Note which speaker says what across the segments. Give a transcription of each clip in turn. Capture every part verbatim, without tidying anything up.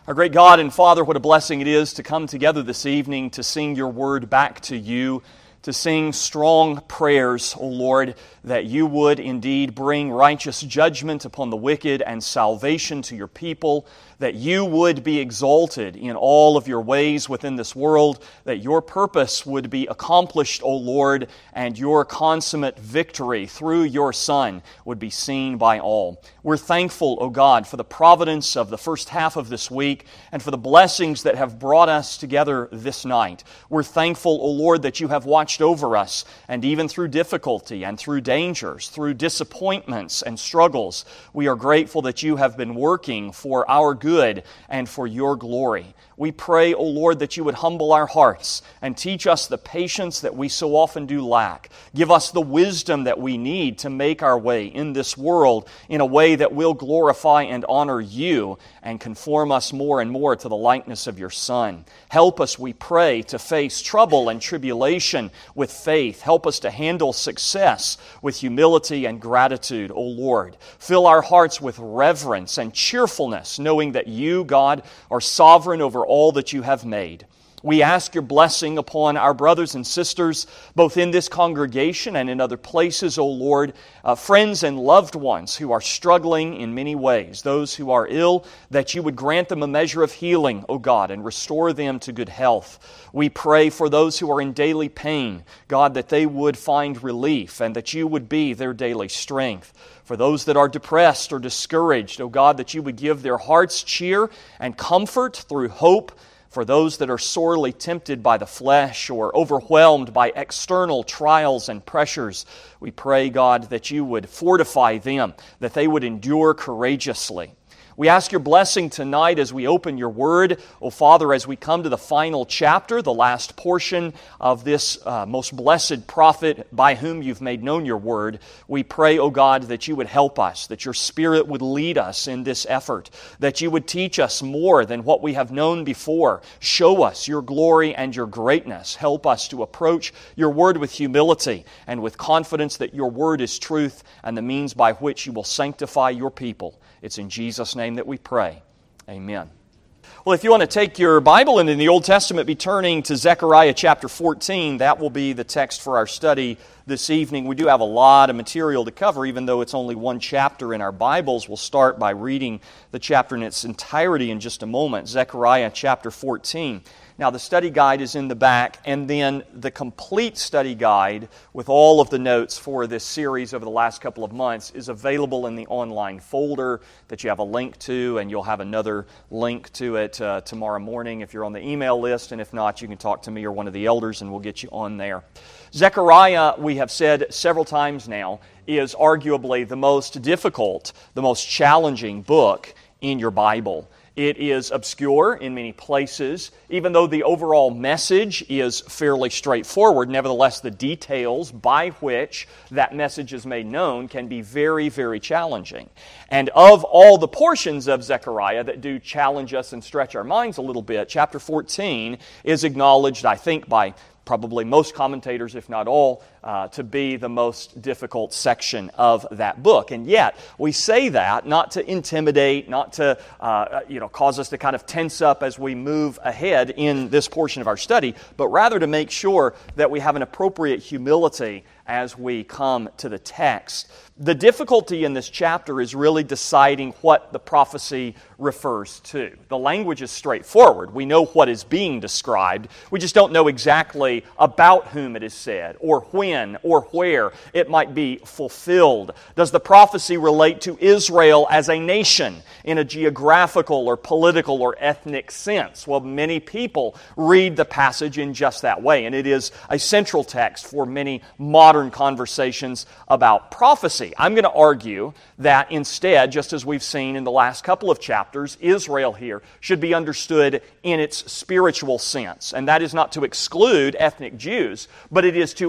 Speaker 1: Our great God and Father, what a blessing it is to come together this evening to sing your word back to you, to sing strong prayers, O Lord, that you would indeed bring righteous judgment upon the wicked and salvation to your people, that you would be exalted in all of your ways within this world, that your purpose would be accomplished, O Lord, and your consummate victory through your Son would be seen by all. We're thankful, O God, for the providence of the first half of this week and for the blessings that have brought us together this night. We're thankful, O Lord, that you have watched over us, and even through difficulty and through dangers, through disappointments and struggles, we are grateful that you have been working for our good and for your glory. We pray, O Lord, that you would humble our hearts and teach us the patience that we so often do lack. Give us the wisdom that we need to make our way in this world in a way that will glorify and honor you and conform us more and more to the likeness of your Son. Help us, we pray, to face trouble and tribulation with faith. Help us to handle success with humility and gratitude, O Lord. Fill our hearts with reverence and cheerfulness, knowing that you, God, are sovereign over all that you have made. We ask your blessing upon our brothers and sisters, both in this congregation and in other places, O Lord, uh, friends and loved ones who are struggling in many ways, those who are ill, that you would grant them a measure of healing, O God, and restore them to good health. We pray for those who are in daily pain, God, that they would find relief and that you would be their daily strength. For those that are depressed or discouraged, O God, that you would give their hearts cheer and comfort through hope. For those that are sorely tempted by the flesh or overwhelmed by external trials and pressures, we pray, God, that you would fortify them, that they would endure courageously. We ask your blessing tonight as we open your word. O Father, as we come to the final chapter, the last portion of this uh, most blessed prophet by whom you've made known your word, we pray, O God, that you would help us, that your Spirit would lead us in this effort, that you would teach us more than what we have known before. Show us your glory and your greatness. Help us to approach your word with humility and with confidence that your word is truth and the means by which you will sanctify your people. It's in Jesus' name that we pray. Amen. Well, if you want to take your Bible and in the Old Testament be turning to Zechariah chapter fourteen, that will be the text for our study this evening. We do have a lot of material to cover, even though it's only one chapter in our Bibles. We'll start by reading the chapter in its entirety in just a moment. Zechariah chapter fourteen. Now, the study guide is in the back, and then the complete study guide with all of the notes for this series over the last couple of months is available in the online folder that you have a link to, and you'll have another link to it uh, tomorrow morning if you're on the email list, and if not, you can talk to me or one of the elders, and we'll get you on there. Zechariah, we have said several times now, is arguably the most difficult, the most challenging book in your Bible. It is obscure in many places. Even though the overall message is fairly straightforward, nevertheless the details by which that message is made known can be very, very challenging. And of all the portions of Zechariah that do challenge us and stretch our minds a little bit, chapter fourteen is acknowledged, I think, by probably most commentators, if not all, uh, to be the most difficult section of that book. And yet, we say that not to intimidate, not to uh, you know, cause us to kind of tense up as we move ahead in this portion of our study, but rather to make sure that we have an appropriate humility as we come to the text. The difficulty in this chapter is really deciding what the prophecy refers to. The language is straightforward. We know what is being described. We just don't know exactly about whom it is said, or when, or where it might be fulfilled. Does the prophecy relate to Israel as a nation in a geographical or political or ethnic sense? Well, many people read the passage in just that way, and it is a central text for many modern conversations about prophecy. I'm going to argue that instead, just as we've seen in the last couple of chapters, Israel here should be understood in its spiritual sense. And that is not to exclude ethnic Jews, but it is to include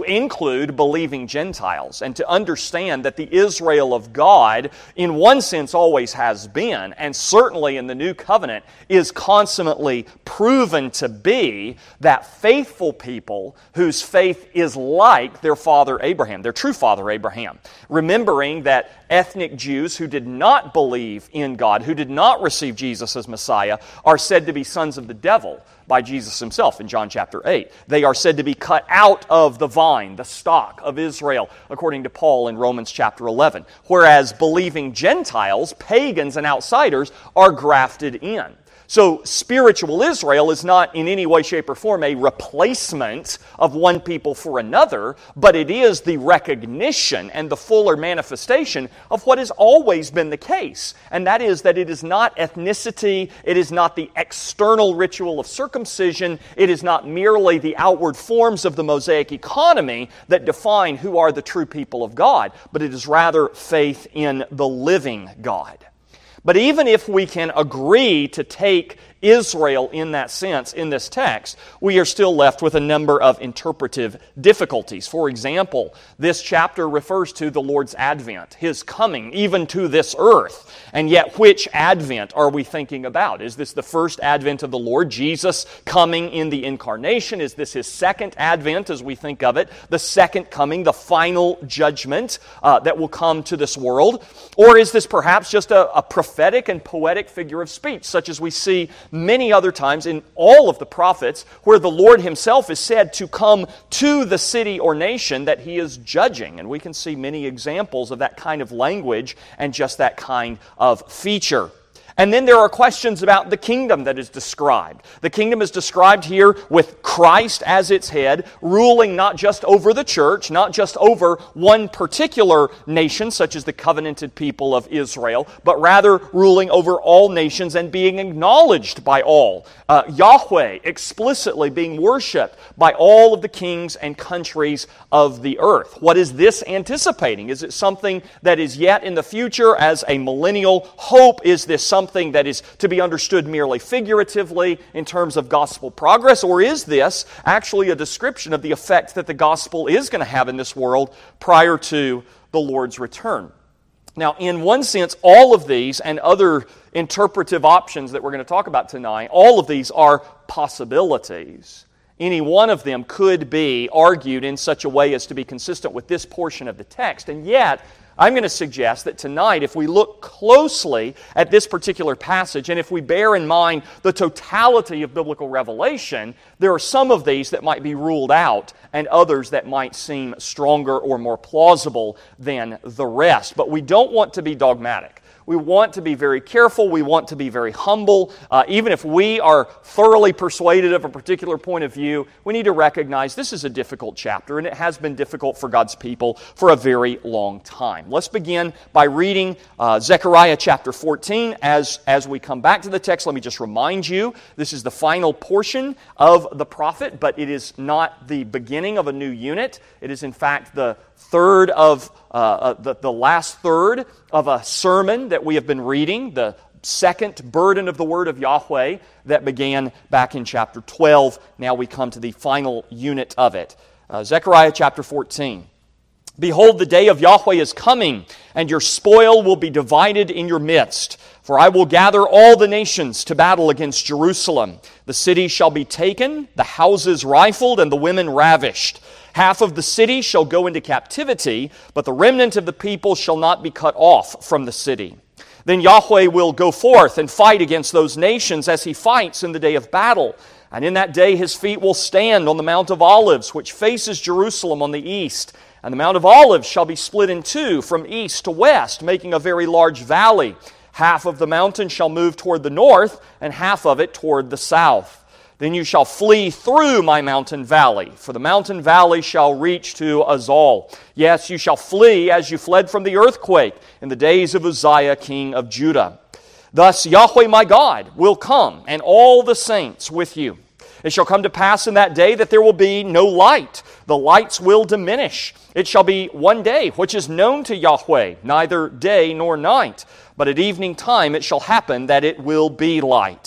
Speaker 1: include believing Gentiles, and to understand that the Israel of God, in one sense, always has been, and certainly in the New Covenant, is consummately proven to be that faithful people whose faith is like their father Abraham, their true father Abraham. Remembering that ethnic Jews who did not believe in God, who did not receive Jesus as Messiah, are said to be sons of the devil by Jesus himself in John chapter eight. They are said to be cut out of the vine, the stock of Israel, according to Paul in Romans chapter eleven. Whereas believing Gentiles, pagans and outsiders, are grafted in. So spiritual Israel is not in any way, shape, or form a replacement of one people for another, but it is the recognition and the fuller manifestation of what has always been the case. And that is that it is not ethnicity, it is not the external ritual of circumcision, it is not merely the outward forms of the Mosaic economy that define who are the true people of God, but it is rather faith in the living God. But even if we can agree to take Israel in that sense in this text, we are still left with a number of interpretive difficulties. For example, this chapter refers to the Lord's advent, His coming even to this earth. And yet, which advent are we thinking about? Is this the first advent of the Lord, Jesus coming in the incarnation? Is this His second advent as we think of it, the second coming, the final judgment uh, that will come to this world? Or is this perhaps just a, a prophetic and poetic figure of speech, such as we see many other times in all of the prophets, where the Lord Himself is said to come to the city or nation that He is judging? And we can see many examples of that kind of language and just that kind of feature. And then there are questions about the kingdom that is described. The kingdom is described here with Christ as its head, ruling not just over the church, not just over one particular nation, such as the covenanted people of Israel, but rather ruling over all nations and being acknowledged by all. Uh, Yahweh explicitly being worshipped by all of the kings and countries of the earth. What is this anticipating? Is it something that is yet in the future as a millennial hope? Is this something Something that is to be understood merely figuratively in terms of gospel progress? Or is this actually a description of the effect that the gospel is going to have in this world prior to the Lord's return? Now, in one sense, all of these and other interpretive options that we're going to talk about tonight, all of these are possibilities. Any one of them could be argued in such a way as to be consistent with this portion of the text. And yet, I'm going to suggest that tonight, if we look closely at this particular passage, and if we bear in mind the totality of biblical revelation, there are some of these that might be ruled out, and others that might seem stronger or more plausible than the rest. But we don't want to be dogmatic. We want to be very careful. We want to be very humble. Uh, even if we are thoroughly persuaded of a particular point of view, we need to recognize this is a difficult chapter, and it has been difficult for God's people for a very long time. Let's begin by reading uh, Zechariah chapter fourteen. As, as we come back to the text, let me just remind you, this is the final portion of the prophet, but it is not the beginning of a new unit. It is, in fact, the third of uh, uh, the, the last third of a sermon that we have been reading, the second burden of the word of Yahweh that began back in chapter twelve. Now we come to the final unit of it. Uh, Zechariah chapter fourteen. Behold, the day of Yahweh is coming, and your spoil will be divided in your midst. For I will gather all the nations to battle against Jerusalem. The city shall be taken, the houses rifled, and the women ravished. Half of the city shall go into captivity, but the remnant of the people shall not be cut off from the city. Then Yahweh will go forth and fight against those nations as He fights in the day of battle. And in that day His feet will stand on the Mount of Olives, which faces Jerusalem on the east. And the Mount of Olives shall be split in two from east to west, making a very large valley. Half of the mountain shall move toward the north, and half of it toward the south. Then you shall flee through my mountain valley, for the mountain valley shall reach to Azal. Yes, you shall flee as you fled from the earthquake in the days of Uzziah, king of Judah. Thus Yahweh my God will come, and all the saints with you. It shall come to pass in that day that there will be no light. The lights will diminish. It shall be one day, which is known to Yahweh, neither day nor night. But at evening time it shall happen that it will be light.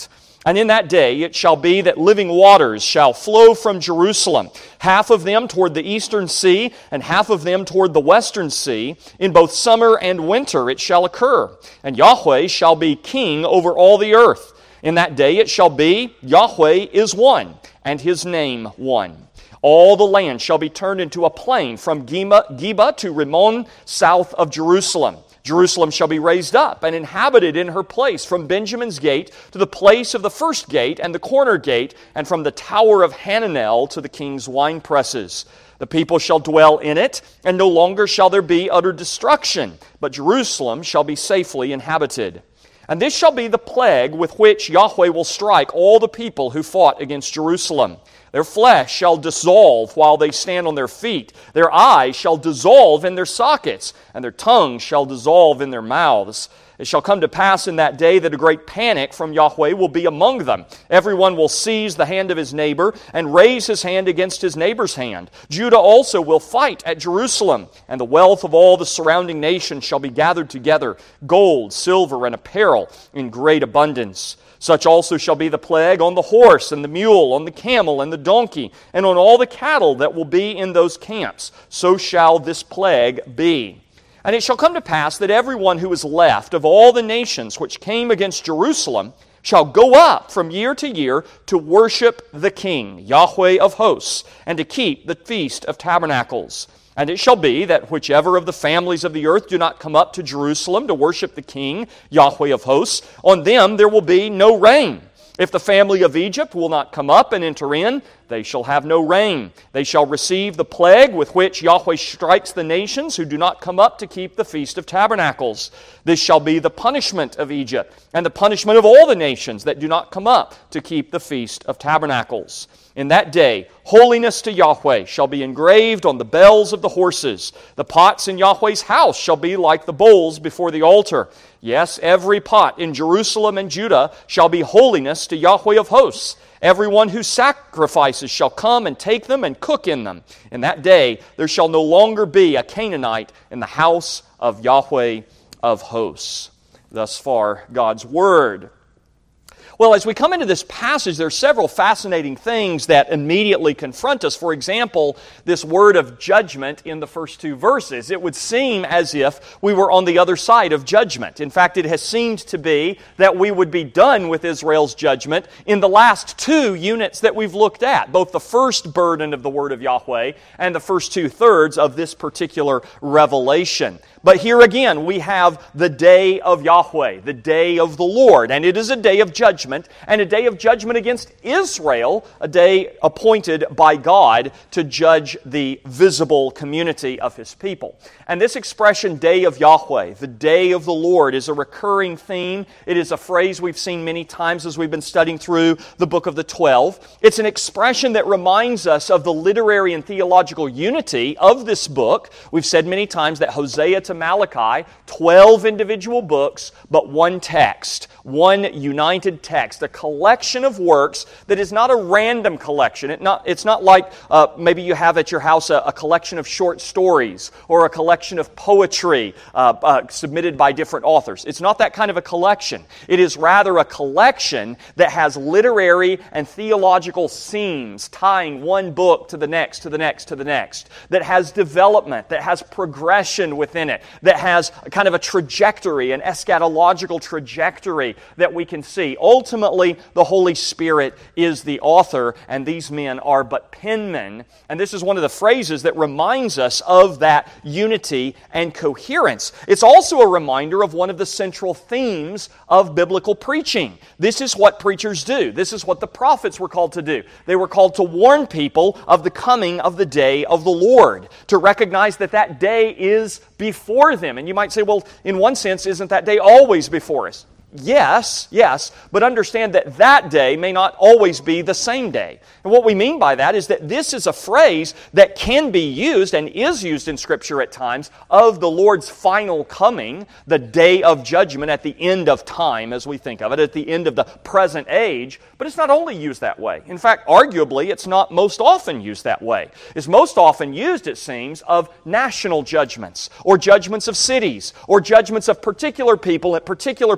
Speaker 1: And in that day it shall be that living waters shall flow from Jerusalem, half of them toward the eastern sea, and half of them toward the western sea. In both summer and winter it shall occur. And Yahweh shall be king over all the earth. In that day it shall be, Yahweh is one, and His name one. All the land shall be turned into a plain from Geba, Geba to Rimmon, south of Jerusalem. Jerusalem shall be raised up and inhabited in her place, from Benjamin's gate to the place of the first gate and the corner gate, and from the tower of Hananel to the king's wine presses. The people shall dwell in it, and no longer shall there be utter destruction, but Jerusalem shall be safely inhabited. And this shall be the plague with which Yahweh will strike all the people who fought against Jerusalem. Their flesh shall dissolve while they stand on their feet. Their eyes shall dissolve in their sockets, and their tongues shall dissolve in their mouths. It shall come to pass in that day that a great panic from Yahweh will be among them. Everyone will seize the hand of his neighbor and raise his hand against his neighbor's hand. Judah also will fight at Jerusalem, and the wealth of all the surrounding nations shall be gathered together, gold, silver, and apparel in great abundance. Such also shall be the plague on the horse and the mule, on the camel and the donkey, and on all the cattle that will be in those camps. So shall this plague be. And it shall come to pass that everyone who is left of all the nations which came against Jerusalem shall go up from year to year to worship the King, Yahweh of hosts, and to keep the Feast of Tabernacles. And it shall be that whichever of the families of the earth do not come up to Jerusalem to worship the King, Yahweh of hosts, on them there will be no rain. If the family of Egypt will not come up and enter in, they shall have no rain. They shall receive the plague with which Yahweh strikes the nations who do not come up to keep the Feast of Tabernacles. This shall be the punishment of Egypt, and the punishment of all the nations that do not come up to keep the Feast of Tabernacles. In that day, holiness to Yahweh shall be engraved on the bells of the horses. The pots in Yahweh's house shall be like the bowls before the altar. Yes, every pot in Jerusalem and Judah shall be holiness to Yahweh of hosts. Everyone who sacrifices shall come and take them and cook in them. In that day there shall no longer be a Canaanite in the house of Yahweh of hosts. Thus far, God's Word. Well, as we come into this passage, there are several fascinating things that immediately confront us. For example, this word of judgment in the first two verses. It would seem as if we were on the other side of judgment. In fact, it has seemed to be that we would be done with Israel's judgment in the last two units that we've looked at, both the first burden of the word of Yahweh and the first two-thirds of this particular revelation. But here again, we have the day of Yahweh, the day of the Lord, and it is a day of judgment, and a day of judgment against Israel, a day appointed by God to judge the visible community of His people. And this expression, day of Yahweh, the day of the Lord, is a recurring theme. It is a phrase we've seen many times as we've been studying through the book of the Twelve. It's an expression that reminds us of the literary and theological unity of this book. We've said many times that Hosea to Malachi, twelve individual books, but one text, one united text, a collection of works that is not a random collection. It not, it's not like uh, maybe you have at your house a, a collection of short stories or a collection of poetry uh, uh, submitted by different authors. It's not that kind of a collection. It is rather a collection that has literary and theological seams tying one book to the next, to the next, to the next, that has development, that has progression within it, that has kind of a trajectory, an eschatological trajectory that we can see. Ultimately, the Holy Spirit is the author, and these men are but penmen. And this is one of the phrases that reminds us of that unity and coherence. It's also a reminder of one of the central themes of biblical preaching. This is what preachers do. This is what the prophets were called to do. They were called to warn people of the coming of the day of the Lord, to recognize that that day is before them. And you might say, well, in one sense, isn't that day always before us? Yes, yes, but understand that that day may not always be the same day. And what we mean by that is that this is a phrase that can be used and is used in Scripture at times of the Lord's final coming, the day of judgment at the end of time, as we think of it, at the end of the present age. But it's not only used that way. In fact, arguably, it's not most often used that way. It's most often used, it seems, of national judgments, or judgments of cities, or judgments of particular people at particular places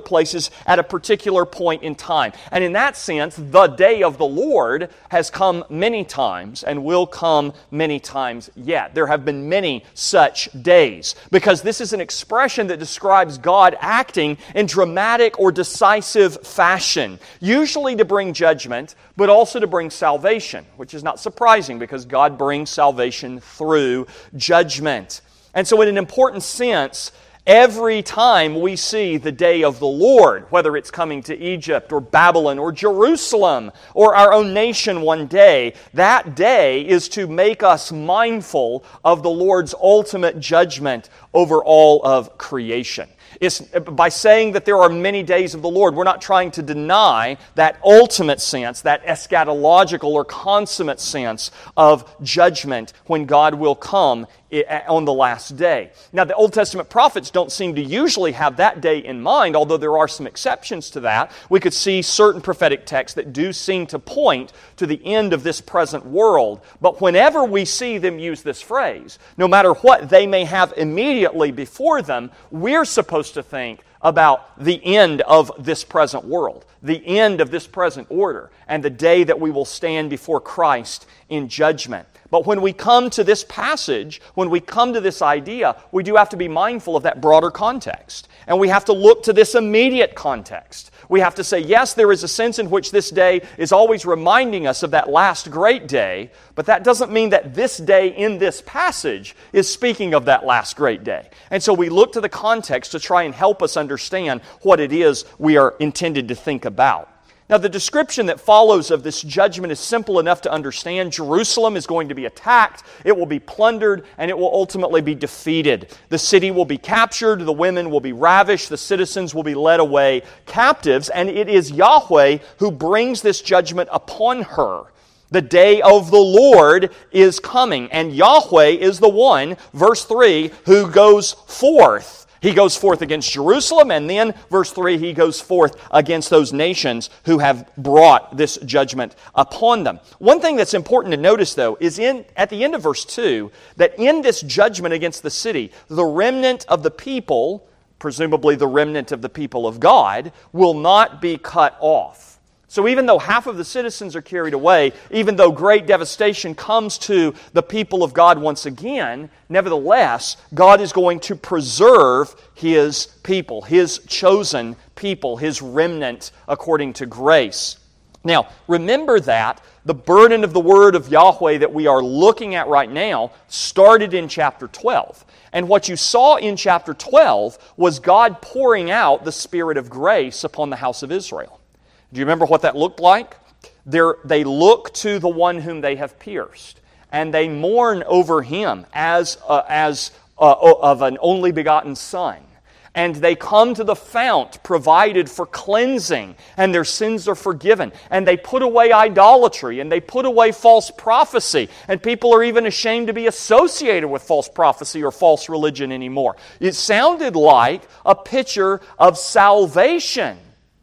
Speaker 1: happens at a particular point in time. And in that sense, the day of the Lord has come many times and will come many times yet. There have been many such days, because this is an expression that describes God acting in dramatic or decisive fashion, usually to bring judgment, but also to bring salvation, which is not surprising because God brings salvation through judgment. And so in an important sense, every time we see the day of the Lord, whether it's coming to Egypt or Babylon or Jerusalem or our own nation one day, that day is to make us mindful of the Lord's ultimate judgment over all of creation. It's, by saying that there are many days of the Lord, we're not trying to deny that ultimate sense, that eschatological or consummate sense of judgment when God will come on the last day. Now, the Old Testament prophets don't seem to usually have that day in mind, although there are some exceptions to that. We could see certain prophetic texts that do seem to point to the end of this present world. But whenever we see them use this phrase, no matter what they may have immediately before them, we're supposed to think about the end of this present world, the end of this present order, and the day that we will stand before Christ in judgment. But when we come to this passage, when we come to this idea, we do have to be mindful of that broader context. And we have to look to this immediate context. We have to say, yes, there is a sense in which this day is always reminding us of that last great day, but that doesn't mean that this day in this passage is speaking of that last great day. And so we look to the context to try and help us understand what it is we are intended to think about. Now, the description that follows of this judgment is simple enough to understand. Jerusalem is going to be attacked, it will be plundered, and it will ultimately be defeated. The city will be captured, the women will be ravished, the citizens will be led away captives, and it is Yahweh who brings this judgment upon her. The day of the Lord is coming, and Yahweh is the one, verse three, who goes forth. He goes forth against Jerusalem, and then, verse three, He goes forth against those nations who have brought this judgment upon them. One thing that's important to notice, though, is in at the end of verse two, that in this judgment against the city, the remnant of the people, presumably the remnant of the people of God, will not be cut off. So even though half of the citizens are carried away, even though great devastation comes to the people of God once again, nevertheless, God is going to preserve His people, His chosen people, His remnant according to grace. Now, remember that the burden of the word of Yahweh that we are looking at right now started in chapter twelve. And what you saw in chapter twelve was God pouring out the Spirit of grace upon the house of Israel. Do you remember what that looked like? They're, they look to the one whom they have pierced, and they mourn over Him as, uh, as uh, of an only begotten Son. And they come to the fount provided for cleansing, and their sins are forgiven. And they put away idolatry, and they put away false prophecy. And people are even ashamed to be associated with false prophecy or false religion anymore. It sounded like a picture of salvation.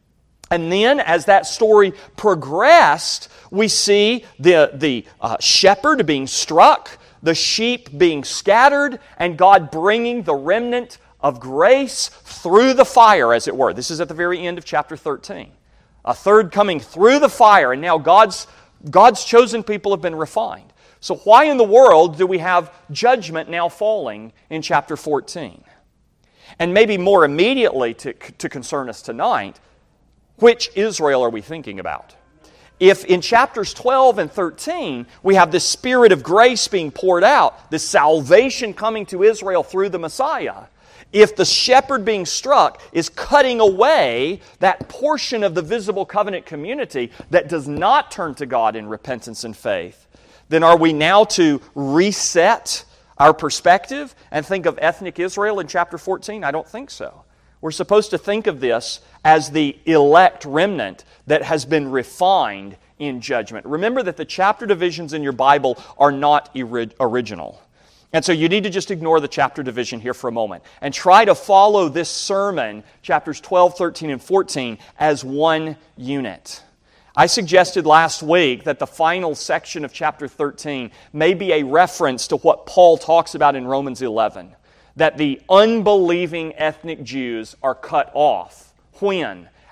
Speaker 1: And then, as that story progressed, we see the, the uh, shepherd being struck, the sheep being scattered, and God bringing the remnant of grace through the fire, as it were. This is at the very end of chapter thirteen. A third coming through the fire, and now God's, God's chosen people have been refined. So why in the world do we have judgment now falling in chapter fourteen? And maybe more immediately to, to concern us tonight, which Israel are we thinking about? If in chapters twelve and thirteen we have the Spirit of grace being poured out, the salvation coming to Israel through the Messiah, if the shepherd being struck is cutting away that portion of the visible covenant community that does not turn to God in repentance and faith, then are we now to reset our perspective and think of ethnic Israel in chapter fourteen? I don't think so. We're supposed to think of this as the elect remnant that has been refined in judgment. Remember that the chapter divisions in your Bible are not original. And so you need to just ignore the chapter division here for a moment and try to follow this sermon, chapters twelve, thirteen, and fourteen, as one unit. I suggested last week that the final section of chapter thirteen may be a reference to what Paul talks about in Romans eleven. That the unbelieving ethnic Jews are cut off. When?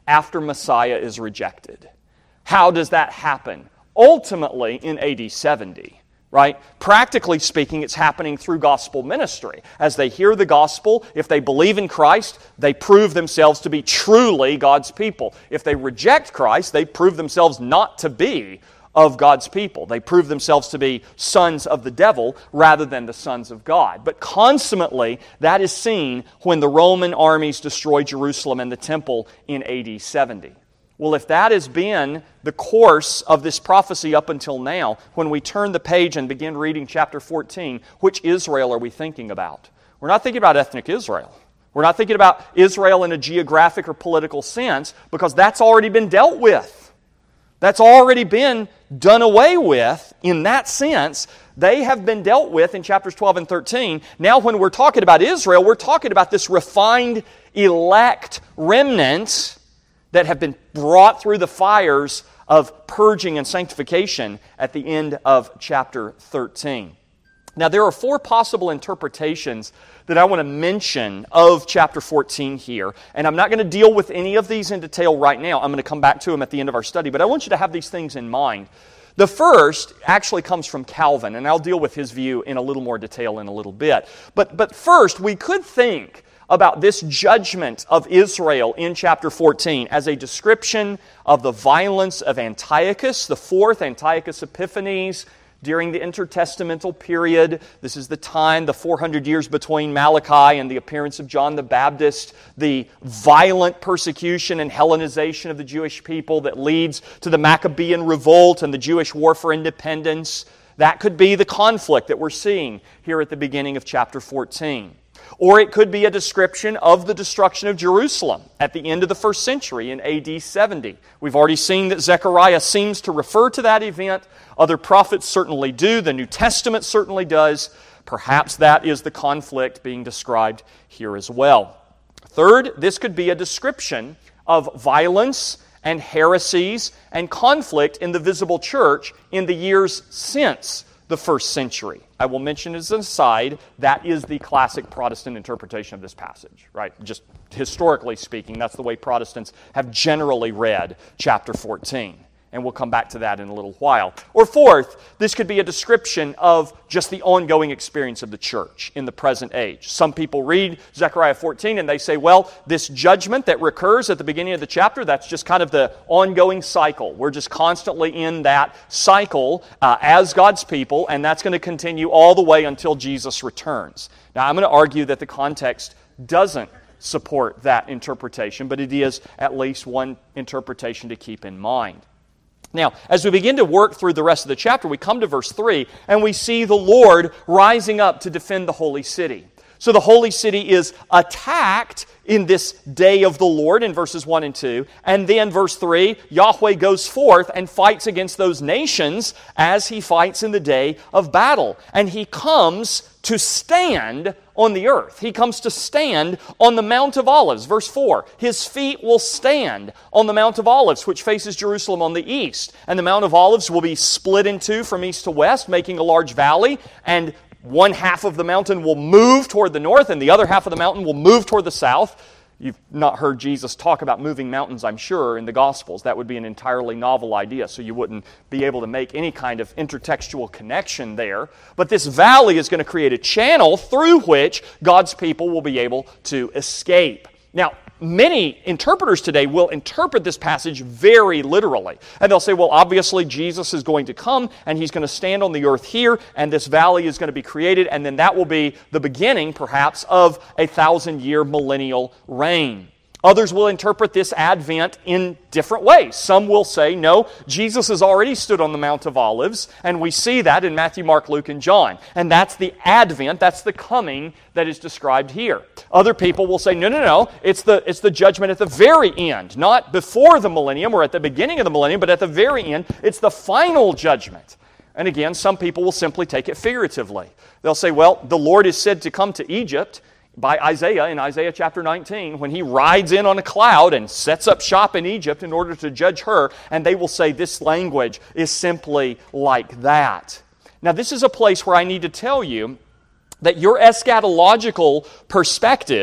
Speaker 1: after Messiah is rejected. How does that happen? Ultimately in A D seventy. Right? Practically speaking, it's happening through gospel ministry. As they hear the gospel, if they believe in Christ, they prove themselves to be truly God's people. If they reject Christ, they prove themselves not to be of God's people. They prove themselves to be sons of the devil rather than the sons of God. But consummately, that is seen when the Roman armies destroy Jerusalem and the temple in A D seventy. Well, if that has been the course of this prophecy up until now, when we turn the page and begin reading chapter fourteen, which Israel are we thinking about? We're not thinking about ethnic Israel. We're not thinking about Israel in a geographic or political sense, because that's already been dealt with. That's already been done away with in that sense. They have been dealt with in chapters twelve and thirteen. Now when we're talking about Israel, we're talking about this refined, elect remnant that have been brought through the fires of purging and sanctification at the end of chapter thirteen. Now, there are four possible interpretations that I want to mention of chapter fourteen here, and I'm not going to deal with any of these in detail right now. I'm going to come back to them at the end of our study, but I want you to have these things in mind. The first actually comes from Calvin, and I'll deal with his view in a little more detail in a little bit. But, but first, we could think about this judgment of Israel in chapter fourteen as a description of the violence of Antiochus, the fourth, Antiochus Epiphanes, during the intertestamental period. This is the time, the four hundred years between Malachi and the appearance of John the Baptist, the violent persecution and Hellenization of the Jewish people that leads to the Maccabean revolt and the Jewish war for independence. That could be the conflict that we're seeing here at the beginning of chapter fourteen. Or it could be a description of the destruction of Jerusalem at the end of the first century in A D seventy. We've already seen that Zechariah seems to refer to that event. Other prophets certainly do. The New Testament certainly does. Perhaps that is the conflict being described here as well. Third, this could be a description of violence and heresies and conflict in the visible church in the years since the first century. I will mention as an aside, that is the classic Protestant interpretation of this passage, right? Just historically speaking, that's the way Protestants have generally read chapter fourteen. And we'll come back to that in a little while. Or fourth, this could be a description of just the ongoing experience of the church in the present age. Some people read Zechariah fourteen and they say, well, this judgment that recurs at the beginning of the chapter, that's just kind of the ongoing cycle. We're just constantly in that cycle uh, as God's people, and that's going to continue all the way until Jesus returns. Now, I'm going to argue that the context doesn't support that interpretation, but it is at least one interpretation to keep in mind. Now, as we begin to work through the rest of the chapter, we come to verse three, and we see the Lord rising up to defend the holy city. So the holy city is attacked in this day of the Lord in verses one and two. And then verse three, Yahweh goes forth and fights against those nations as He fights in the day of battle. And He comes to stand on the earth. He comes to stand on the Mount of Olives. Verse four, His feet will stand on the Mount of Olives, which faces Jerusalem on the east. And the Mount of Olives will be split in two from east to west, making a large valley. And one half of the mountain will move toward the north, and the other half of the mountain will move toward the south. You've not heard Jesus talk about moving mountains, I'm sure, in the Gospels. That would be an entirely novel idea, so you wouldn't be able to make any kind of intertextual connection there. But this valley is going to create a channel through which God's people will be able to escape. Now, many interpreters today will interpret this passage very literally. And they'll say, well, obviously Jesus is going to come and He's going to stand on the earth here, and this valley is going to be created, and then that will be the beginning, perhaps, of a thousand-year millennial reign. Others will interpret this advent in different ways. Some will say, no, Jesus has already stood on the Mount of Olives, and we see that in Matthew, Mark, Luke, and John. And that's the advent, that's the coming that is described here. Other people will say, no, no, no, it's the, it's the judgment at the very end, not before the millennium or at the beginning of the millennium, but at the very end, it's the final judgment. And again, some people will simply take it figuratively. They'll say, well, the Lord is said to come to Egypt by Isaiah in Isaiah chapter nineteen, when He rides in on a cloud and sets up shop in Egypt in order to judge her, and they will say this language is simply like that. Now, this is a place where I need to tell you that your eschatological perspective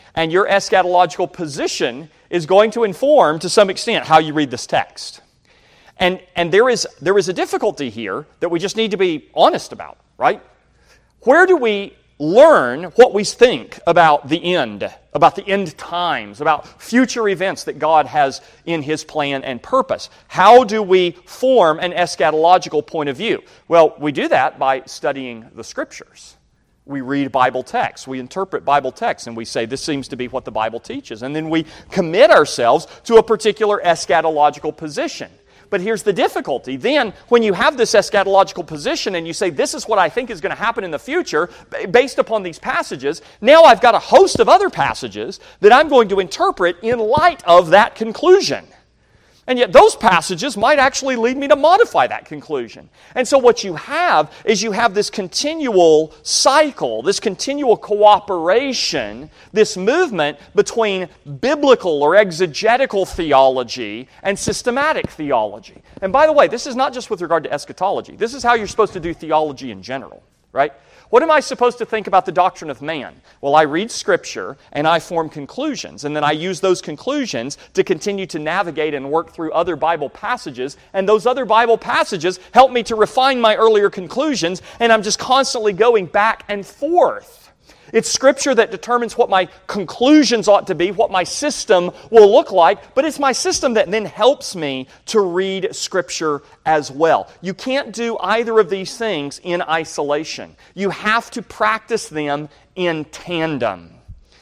Speaker 1: And your eschatological position is going to inform, to some extent, how you read this text. And, and there is, there is a difficulty here that we just need to be honest about, right? Where do we learn what we think about the end, about the end times, about future events that God has in His plan and purpose? How do we form an eschatological point of view? Well, we do that by studying the Scriptures. We read Bible texts, we interpret Bible texts, and we say, this seems to be what the Bible teaches. And then we commit ourselves to a particular eschatological position. But here's the difficulty. Then, when you have this eschatological position and you say, this is what I think is going to happen in the future based upon these passages, now I've got a host of other passages that I'm going to interpret in light of that conclusion. And yet those passages might actually lead me to modify that conclusion. And so what you have is you have this continual cycle, this continual cooperation, this movement between biblical or exegetical theology and systematic theology. And by the way, this is not just with regard to eschatology. This is how you're supposed to do theology in general, right? What am I supposed to think about the doctrine of man? Well, I read Scripture and I form conclusions, and then I use those conclusions to continue to navigate and work through other Bible passages, and those other Bible passages help me to refine my earlier conclusions, and I'm just constantly going back and forth. It's Scripture that determines what my conclusions ought to be, what my system will look like, but it's my system that then helps me to read Scripture as well. You can't do either of these things in isolation. You have to practice them in tandem.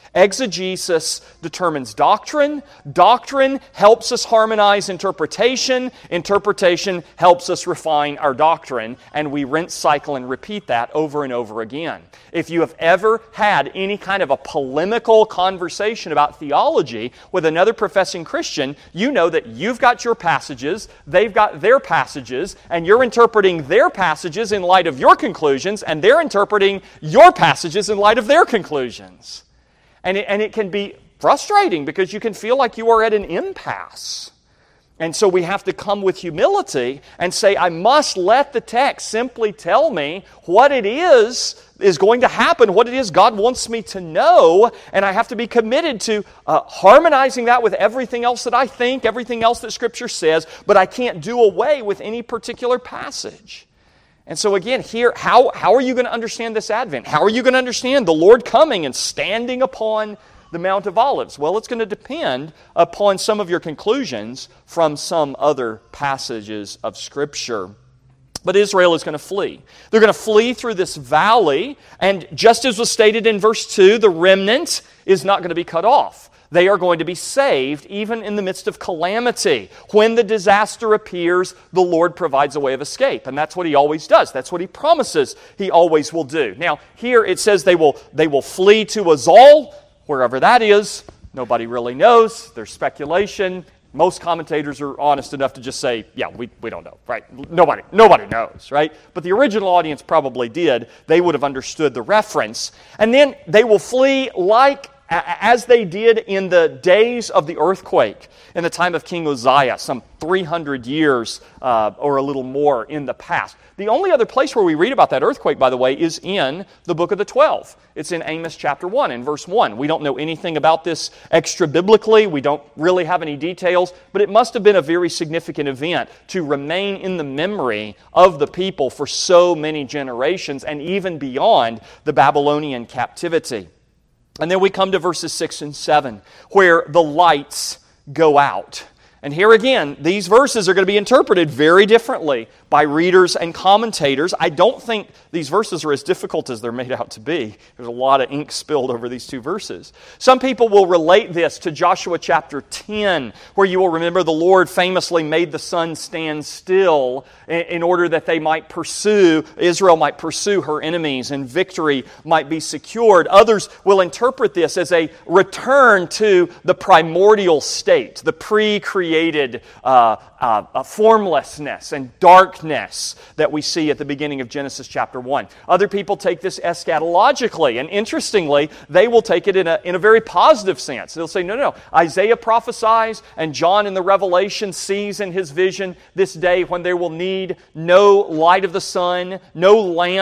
Speaker 1: Exegesis determines doctrine. Doctrine helps us harmonize interpretation. Interpretation helps us refine our doctrine. And we rinse, cycle, and repeat that over and over again. If you have ever had any kind of a polemical conversation about theology with another professing Christian, you know that you've got your passages, they've got their passages, and you're interpreting their passages in light of your conclusions, and they're interpreting your passages in light of their conclusions. And it, and it can be frustrating because you can feel like you are at an impasse. And so we have to come with humility and say, I must let the text simply tell me what it is is going to happen, what it is God wants me to know, and I have to be committed to uh, harmonizing that with everything else that I think, everything else that Scripture says, but I can't do away with any particular passage. And so again, here, how, how are you going to understand this Advent? How are you going to understand the Lord coming and standing upon the Mount of Olives? Well, it's going to depend upon some of your conclusions from some other passages of Scripture. But Israel is going to flee. They're going to flee through this valley, and just as was stated in verse two, the remnant is not going to be cut off. They are going to be saved even in the midst of calamity. When the disaster appears, the Lord provides a way of escape. And that's what He always does. That's what He promises He always will do. Now, here it says they will, they will flee to Azal, wherever that is. Nobody really knows. There's speculation. Most commentators are honest enough to just say, yeah, we, we don't know, right? Nobody, nobody knows, right? But the original audience probably did. They would have understood the reference. And then they will flee like as they did in the days of the earthquake in the time of King Uzziah, some three hundred years uh, or a little more in the past. The only other place where we read about that earthquake, by the way, is in the book of the Twelve. It's in Amos chapter one, in verse one. We don't know anything about this extra-biblically. We don't really have any details, but it must have been a very significant event to remain in the memory of the people for so many generations and even beyond the Babylonian captivity. And then we come to verses six and seven, where the lights go out. And here again, these verses are going to be interpreted very differently by readers and commentators. I don't think these verses are as difficult as they're made out to be. There's a lot of ink spilled over these two verses. Some people will relate this to Joshua chapter ten, where you will remember the Lord famously made the sun stand still in order that they might pursue, Israel might pursue her enemies and victory might be secured. Others will interpret this as a return to the primordial state, the pre-created uh, uh, formlessness and darkness that we see at the beginning of Genesis chapter one. Other people take this eschatologically, and interestingly, they will take it in a, in a very positive sense. They'll say, no, no, no, Isaiah prophesies, and John in the Revelation sees in his vision this day when there will need no light of the sun, no lamp,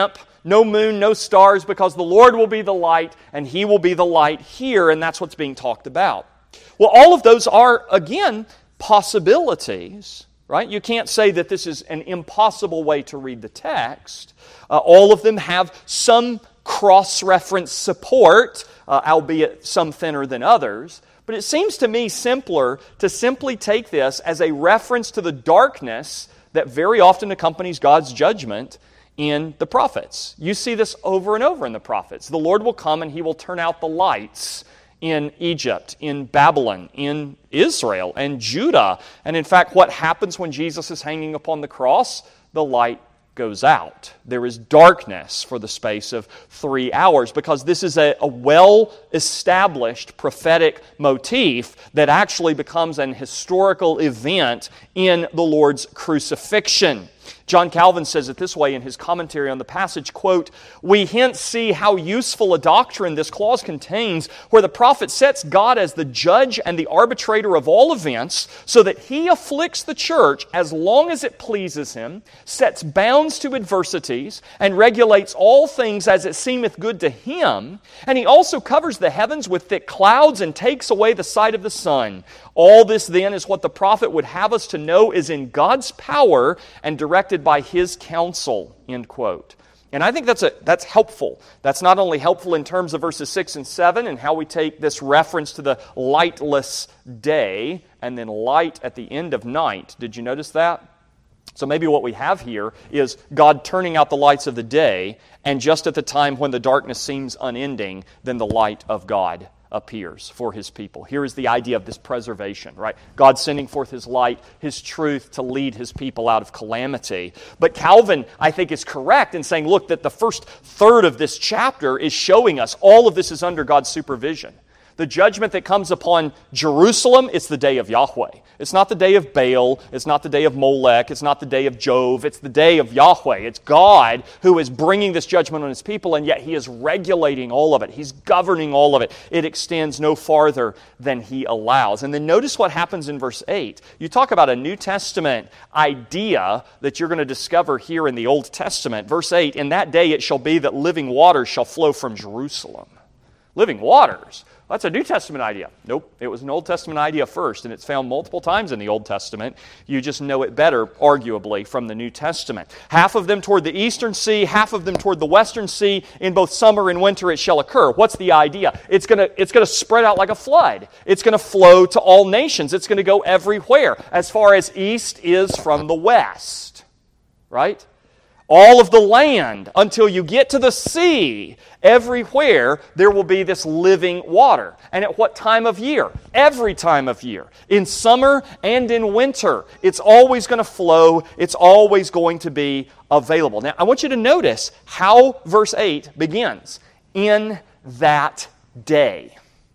Speaker 1: no moon, no stars, because the Lord will be the light, and He will be the light here, and that's what's being talked about. Well, all of those are, again, possibilities, right? You can't say that this is an impossible way to read the text. Uh, all of them have some cross-reference support, uh, albeit some thinner than others. But it seems to me simpler to simply take this as a reference to the darkness that very often accompanies God's judgment in the prophets. You see this over and over in the prophets. The Lord will come and He will turn out the lights in Egypt, in Babylon, in Israel, and Judah. And in fact, what happens when Jesus is hanging upon the cross? The light goes out. There is darkness for the space of three hours because this is a, a well-established prophetic motif that actually becomes an historical event in the Lord's crucifixion. John Calvin says it this way in his commentary on the passage, quote, "We hence see how useful a doctrine this clause contains, where the prophet sets God as the judge and the arbitrator of all events, so that He afflicts the church as long as it pleases Him, sets bounds to adversities, and regulates all things as it seemeth good to Him, and He also covers the heavens with thick clouds and takes away the sight of the sun. All this then is what the prophet would have us to know is in God's power and directed by His counsel," end quote. And I think that's a, that's helpful. That's not only helpful in terms of verses six and seven and how we take this reference to the lightless day and then light at the end of night. Did you notice that? So maybe what we have here is God turning out the lights of the day, and just at the time when the darkness seems unending, then the light of God appears for His people. Here is the idea of this preservation, right? God sending forth His light, His truth to lead His people out of calamity. But Calvin, I think, is correct in saying, look, that the first third of this chapter is showing us all of this is under God's supervision. The judgment that comes upon Jerusalem, it's the day of Yahweh. It's not the day of Baal. It's not the day of Molech. It's not the day of Jove. It's the day of Yahweh. It's God who is bringing this judgment on His people, and yet He is regulating all of it. He's governing all of it. It extends no farther than He allows. And then notice what happens in verse eight. You talk about a New Testament idea that you're going to discover here in the Old Testament. Verse eight, "In that day it shall be that living waters shall flow from Jerusalem." Living waters? That's a New Testament idea. Nope, it was an Old Testament idea first, and it's found multiple times in the Old Testament. You just know it better, arguably, from the New Testament. Half of them toward the eastern sea, half of them toward the western sea. In both summer and winter it shall occur. What's the idea? It's going to it's going to spread out like a flood. It's going to flow to all nations. It's going to go everywhere, as far as east is from the west. Right? All of the land, until you get to the sea, everywhere there will be this living water. And at what time of year? Every time of year. In summer and in winter. It's always going to flow. It's always going to be available. Now, I want you to notice how verse eight begins. In that day.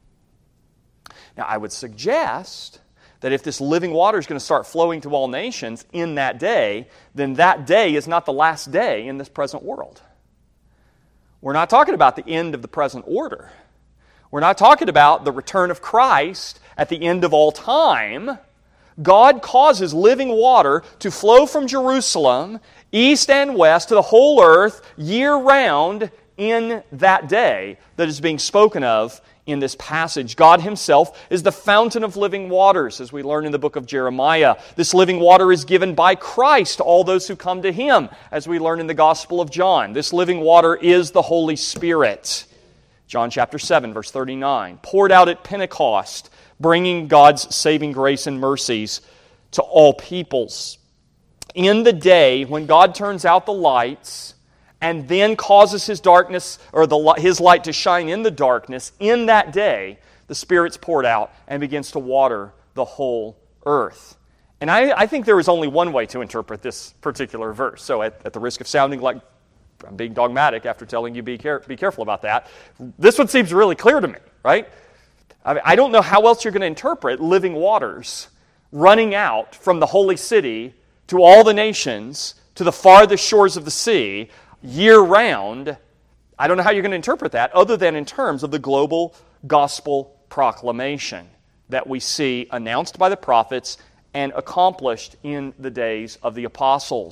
Speaker 1: Now, I would suggest that if this living water is going to start flowing to all nations in that day, then that day is not the last day in this present world. We're not talking about the end of the present order. We're not talking about the return of Christ at the end of all time. God causes living water to flow from Jerusalem, east and west, to the whole earth, year-round in that day that is being spoken of in this passage. God Himself is the fountain of living waters, as we learn in the book of Jeremiah. This living water is given by Christ to all those who come to Him, as we learn in the Gospel of John. This living water is the Holy Spirit. John chapter seven, verse thirty-nine. Poured out at Pentecost, bringing God's saving grace and mercies to all peoples. In the day when God turns out the lights, and then causes His darkness, or the, His light to shine in the darkness, in that day, the Spirit's poured out and begins to water the whole earth. And I, I think there is only one way to interpret this particular verse. So at, at the risk of sounding like I'm being dogmatic after telling you be, care, be careful about that, this one seems really clear to me, right? I, mean, I don't know how else you're going to interpret living waters running out from the holy city to all the nations, to the farthest shores of the sea, year-round. I don't know how you're going to interpret that other than in terms of the global gospel proclamation that we see announced by the prophets and accomplished in the days of the apostles.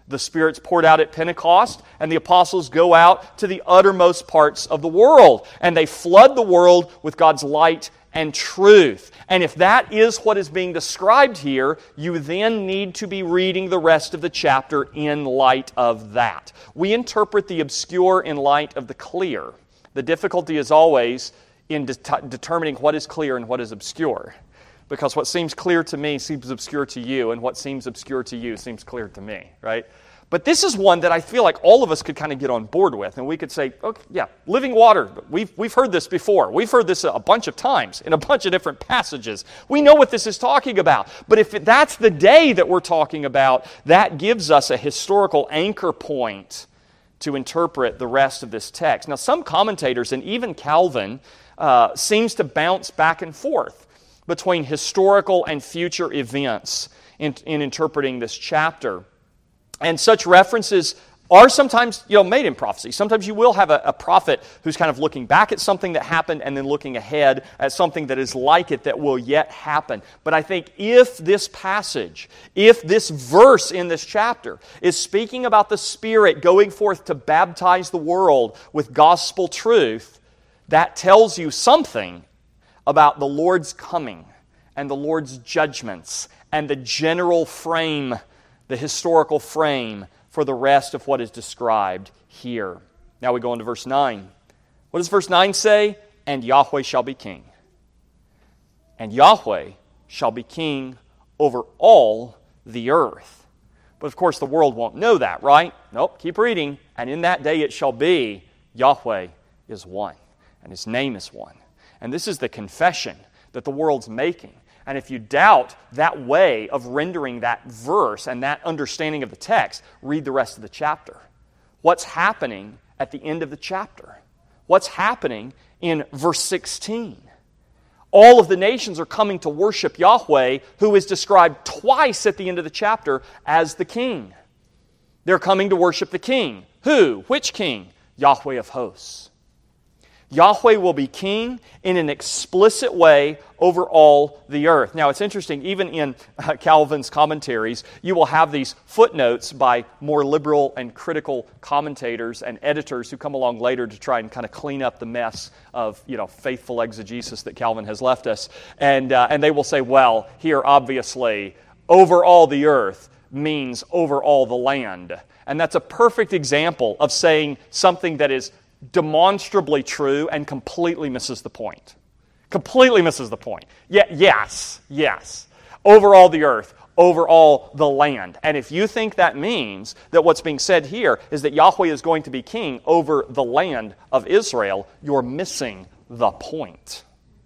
Speaker 1: The Spirit's poured out at Pentecost, and the apostles go out to the uttermost parts of the world, and they flood the world with God's light and truth. And if that is what is being described here, you then need to be reading the rest of the chapter in light of that. We interpret the obscure in light of the clear. The difficulty is always in de- determining what is clear and what is obscure. Because what seems clear to me seems obscure to you, and what seems obscure to you seems clear to me, right? But this is one that I feel like all of us could kind of get on board with, and we could say, okay, yeah, living water, we've, we've heard this before. We've heard this a bunch of times in a bunch of different passages. We know what this is talking about. But if that's the day that we're talking about, that gives us a historical anchor point to interpret the rest of this text. Now, some commentators, and even Calvin, uh, seems to bounce back and forth between historical and future events in, in interpreting this chapter. And such references are sometimes, you know, made in prophecy. Sometimes you will have a, a prophet who's kind of looking back at something that happened and then looking ahead at something that is like it that will yet happen. But I think if this passage, if this verse in this chapter is speaking about the Spirit going forth to baptize the world with gospel truth, that tells you something about the Lord's coming and the Lord's judgments and the general frame, the historical frame for the rest of what is described here. Now we go into verse nine. What does verse nine say? And Yahweh shall be king. And Yahweh shall be king over all the earth. But of course the world won't know that, right? Nope, keep reading. And in that day it shall be, Yahweh is one, and His name is one. And this is the confession that the world's making. And if you doubt that way of rendering that verse and that understanding of the text, read the rest of the chapter. What's happening at the end of the chapter? What's happening in verse sixteen? All of the nations are coming to worship Yahweh, who is described twice at the end of the chapter as the king. They're coming to worship the king. Who? Which king? Yahweh of hosts. Yahweh will be king in an explicit way over all the earth. Now, it's interesting, even in uh, Calvin's commentaries, you will have these footnotes by more liberal and critical commentators and editors who come along later to try and kind of clean up the mess of, you know, faithful exegesis that Calvin has left us. And, uh, and they will say, well, here, obviously, over all the earth means over all the land. And that's a perfect example of saying something that is demonstrably true and completely misses the point. Completely misses the point. Yeah, yes, yes. Over all the earth, over all the land. And if you think that means that what's being said here is that Yahweh is going to be king over the land of Israel, you're missing the point.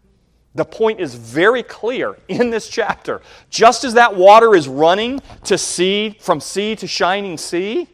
Speaker 1: The point is very clear in this chapter. Just as that water is running to sea, from sea to shining sea,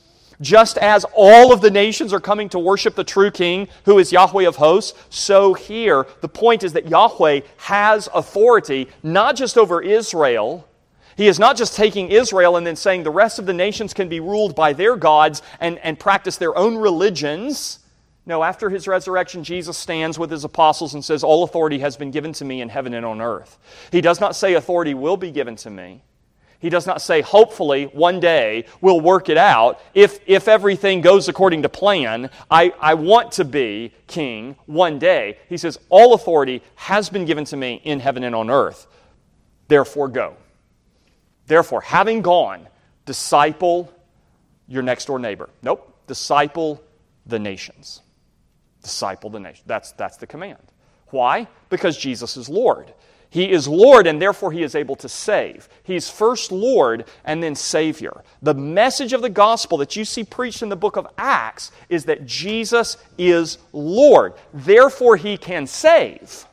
Speaker 1: just as all of the nations are coming to worship the true King, who is Yahweh of hosts, so here the point is that Yahweh has authority not just over Israel. He is not just taking Israel and then saying the rest of the nations can be ruled by their gods and, and practice their own religions. No, after His resurrection, Jesus stands with His apostles and says, all authority has been given to me in heaven and on earth. He does not say authority will be given to me. He does not say, hopefully, one day we'll work it out. If, if everything goes according to plan, I, I want to be king one day. He says, all authority has been given to me in heaven and on earth. Therefore, go. Therefore, having gone, disciple your next door neighbor. Nope. Disciple the nations. Disciple the nations. That's, that's the command. Why? Because Jesus is Lord. He is Lord, and therefore He is able to save. He's first Lord and then Savior. The message of the gospel that you see preached in the book of Acts is that Jesus is Lord. Therefore He can save.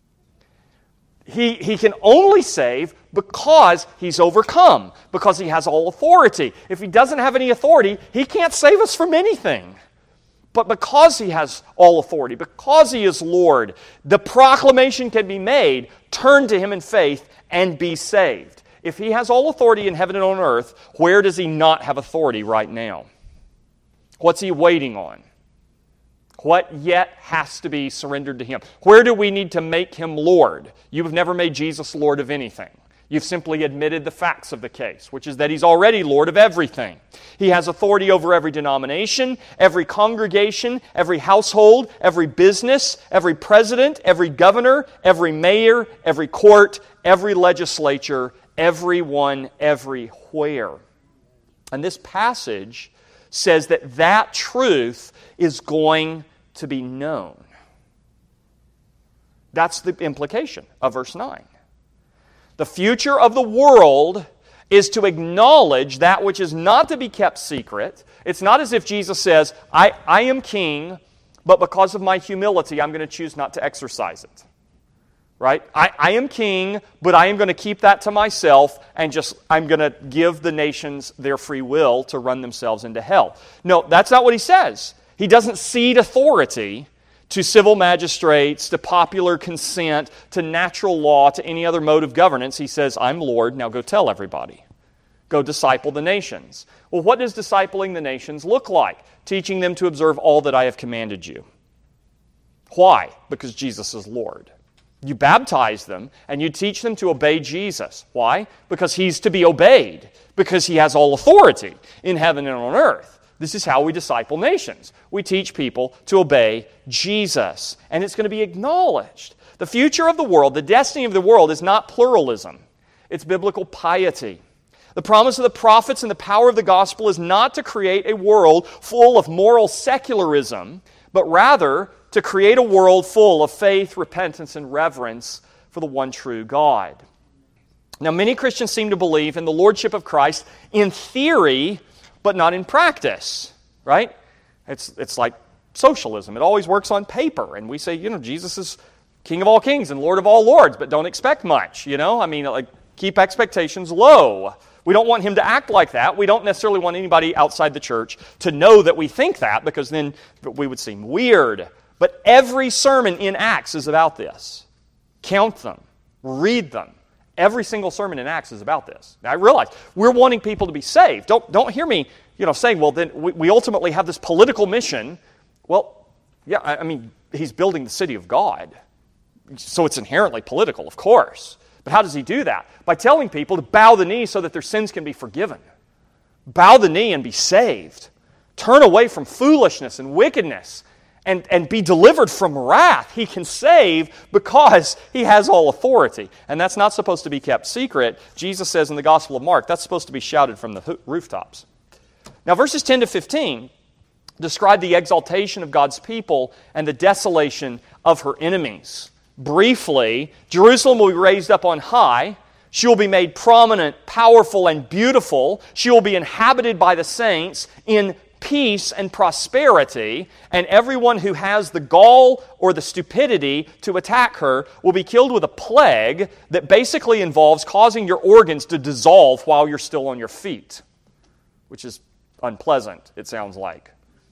Speaker 1: He, he can only save because He's overcome, because He has all authority. If He doesn't have any authority, He can't save us from anything. But because He has all authority, because He is Lord, the proclamation can be made, turn to Him in faith and be saved. If He has all authority in heaven and on earth, where does He not have authority right now? What's He waiting on? What yet has to be surrendered to Him? Where do we need to make Him Lord? You have never made Jesus Lord of anything. You've simply admitted the facts of the case, which is that He's already Lord of everything. He has authority over every denomination, every congregation, every household, every business, every president, every governor, every mayor, every court, every legislature, everyone, everywhere. And this passage says that that truth is going to be known. That's the implication of verse nine. The future of the world is to acknowledge that which is not to be kept secret. It's not as if Jesus says, I, I am king, but because of my humility, I'm going to choose not to exercise it. Right? I, I am king, but I am going to keep that to myself and just, I'm going to give the nations their free will to run themselves into hell. No, that's not what he says. He doesn't cede authority to civil magistrates, to popular consent, to natural law, to any other mode of governance. He says, I'm Lord, now go tell everybody. Go disciple the nations. Well, what does discipling the nations look like? Teaching them to observe all that I have commanded you. Why? Because Jesus is Lord. You baptize them and you teach them to obey Jesus. Why? Because He's to be obeyed. Because He has all authority in heaven and on earth. This is how we disciple nations. We teach people to obey Jesus. And it's going to be acknowledged. The future of the world, the destiny of the world is not pluralism. It's biblical piety. The promise of the prophets and the power of the gospel is not to create a world full of moral secularism, but rather to create a world full of faith, repentance, and reverence for the one true God. Now, many Christians seem to believe in the lordship of Christ in theory, but not in practice, right? It's, it's like socialism. It always works on paper. And we say, you know, Jesus is King of all kings and Lord of all lords, but don't expect much, you know? I mean, like, keep expectations low. We don't want Him to act like that. We don't necessarily want anybody outside the church to know that we think that, because then we would seem weird. But every sermon in Acts is about this. Count them. Read them. Every single sermon in Acts is about this. Now, I realize we're wanting people to be saved. Don't, don't hear me, you know, saying, well, then we, we ultimately have this political mission. Well, yeah, I, I mean, He's building the city of God. So it's inherently political, of course. But how does He do that? By telling people to bow the knee so that their sins can be forgiven. Bow the knee and be saved. Turn away from foolishness and wickedness. And, and be delivered from wrath. He can save because He has all authority. And that's not supposed to be kept secret. Jesus says in the Gospel of Mark, that's supposed to be shouted from the rooftops. Now, verses ten to fifteen describe the exaltation of God's people and the desolation of her enemies. Briefly, Jerusalem will be raised up on high. She will be made prominent, powerful, and beautiful. She will be inhabited by the saints in peace and prosperity, and everyone who has the gall or the stupidity to attack her will be killed with a plague that basically involves causing your organs to dissolve while you're still on your feet, which is unpleasant, it sounds like.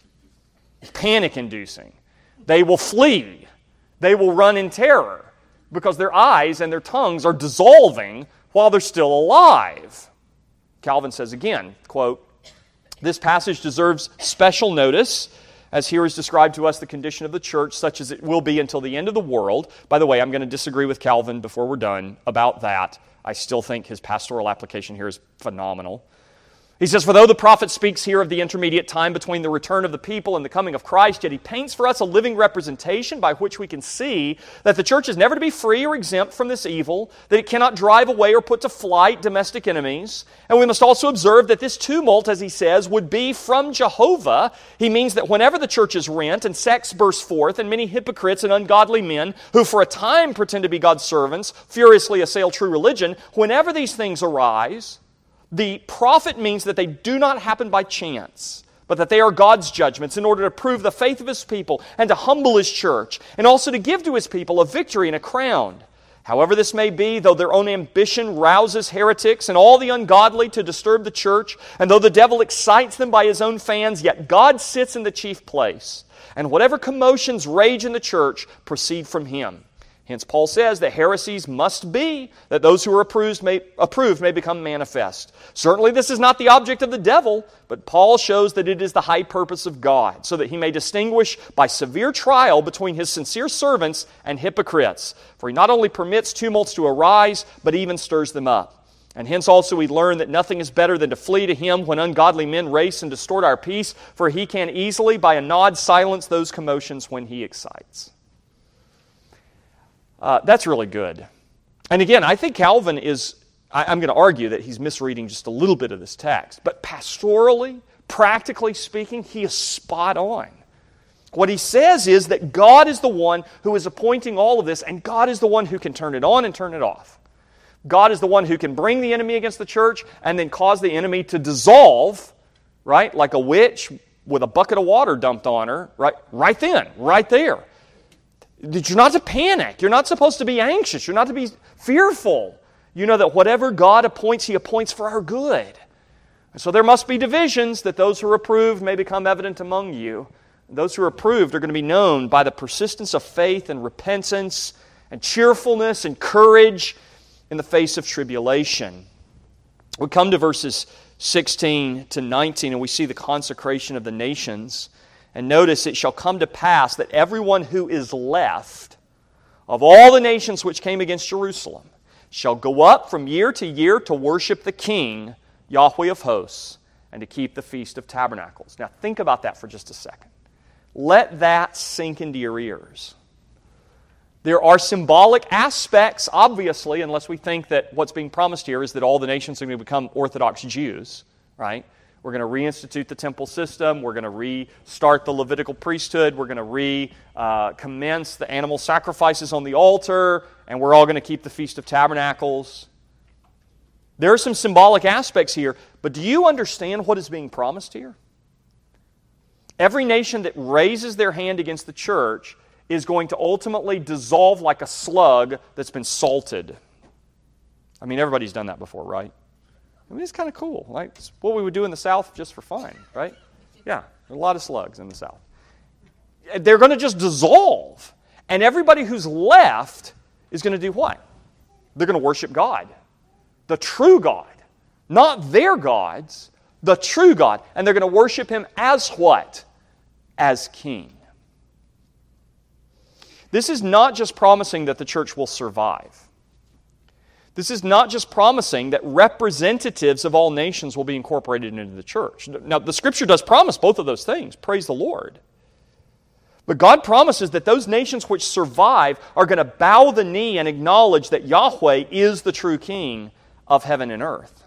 Speaker 1: Panic-inducing. They will flee. They will run in terror because their eyes and their tongues are dissolving while they're still alive. Calvin says again, quote, this passage deserves special notice, as here is described to us the condition of the church, such as it will be until the end of the world. By the way, I'm going to disagree with Calvin before we're done about that. I still think his pastoral application here is phenomenal. He says, for though the prophet speaks here of the intermediate time between the return of the people and the coming of Christ, yet he paints for us a living representation by which we can see that the church is never to be free or exempt from this evil, that it cannot drive away or put to flight domestic enemies. And we must also observe that this tumult, as he says, would be from Jehovah. He means that whenever the church is rent and sects burst forth and many hypocrites and ungodly men who for a time pretend to be God's servants furiously assail true religion, whenever these things arise, the prophet means that they do not happen by chance, but that they are God's judgments in order to prove the faith of His people and to humble His church, and also to give to His people a victory and a crown. However this may be, though their own ambition rouses heretics and all the ungodly to disturb the church, and though the devil excites them by his own fans, yet God sits in the chief place, and whatever commotions rage in the church proceed from Him. Hence Paul says that heresies must be, that those who are approved may, approved may become manifest. Certainly this is not the object of the devil, but Paul shows that it is the high purpose of God, so that he may distinguish by severe trial between his sincere servants and hypocrites. For he not only permits tumults to arise, but even stirs them up. And hence also we learn that nothing is better than to flee to him when ungodly men race and distort our peace, for he can easily by a nod silence those commotions when he excites. Uh, that's really good. And again, I think Calvin is, I, I'm going to argue that he's misreading just a little bit of this text. But pastorally, practically speaking, he is spot on. What he says is that God is the one who is appointing all of this, and God is the one who can turn it on and turn it off. God is the one who can bring the enemy against the church and then cause the enemy to dissolve, right? Like a witch with a bucket of water dumped on her, right? Right then, right there. You're not to panic. You're not supposed to be anxious. You're not to be fearful. You know that whatever God appoints, He appoints for our good. And so there must be divisions, that those who are approved may become evident among you. And those who are approved are going to be known by the persistence of faith and repentance and cheerfulness and courage in the face of tribulation. We come to verses sixteen to nineteen, and we see the consecration of the nations. And notice, it shall come to pass that everyone who is left of all the nations which came against Jerusalem shall go up from year to year to worship the King, Yahweh of hosts, and to keep the Feast of Tabernacles. Now think about that for just a second. Let that sink into your ears. There are symbolic aspects, obviously, unless we think that what's being promised here is that all the nations are going to become Orthodox Jews, right? We're going to reinstitute the temple system. We're going to restart the Levitical priesthood. We're going to recommence uh, the animal sacrifices on the altar. And we're all going to keep the Feast of Tabernacles. There are some symbolic aspects here. But do you understand what is being promised here? Every nation that raises their hand against the church is going to ultimately dissolve like a slug that's been salted. I mean, everybody's done that before, right? I mean, it's kind of cool. Like, it's what we would do in the South just for fun, right? Yeah, there are a lot of slugs in the South. They're going to just dissolve. And everybody who's left is going to do what? They're going to worship God. The true God. Not their gods, the true God. And they're going to worship Him as what? As King. This is not just promising that the church will survive. This is not just promising that representatives of all nations will be incorporated into the church. Now, the Scripture does promise both of those things. Praise the Lord. But God promises that those nations which survive are going to bow the knee and acknowledge that Yahweh is the true King of heaven and earth.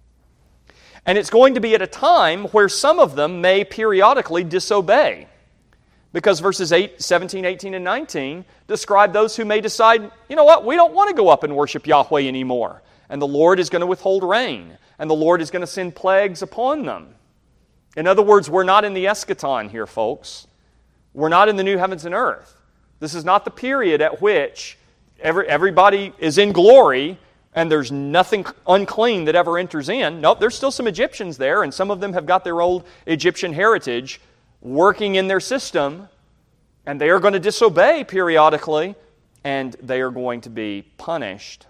Speaker 1: And it's going to be at a time where some of them may periodically disobey. Because verses eight, seventeen, eighteen, and nineteen describe those who may decide, you know what, we don't want to go up and worship Yahweh anymore. And the Lord is going to withhold rain. And the Lord is going to send plagues upon them. In other words, we're not in the eschaton here, folks. We're not in the new heavens and earth. This is not the period at which every, everybody is in glory and there's nothing unclean that ever enters in. Nope, there's still some Egyptians there, and some of them have got their old Egyptian heritage working in their system, and they are going to disobey periodically, and they are going to be punished.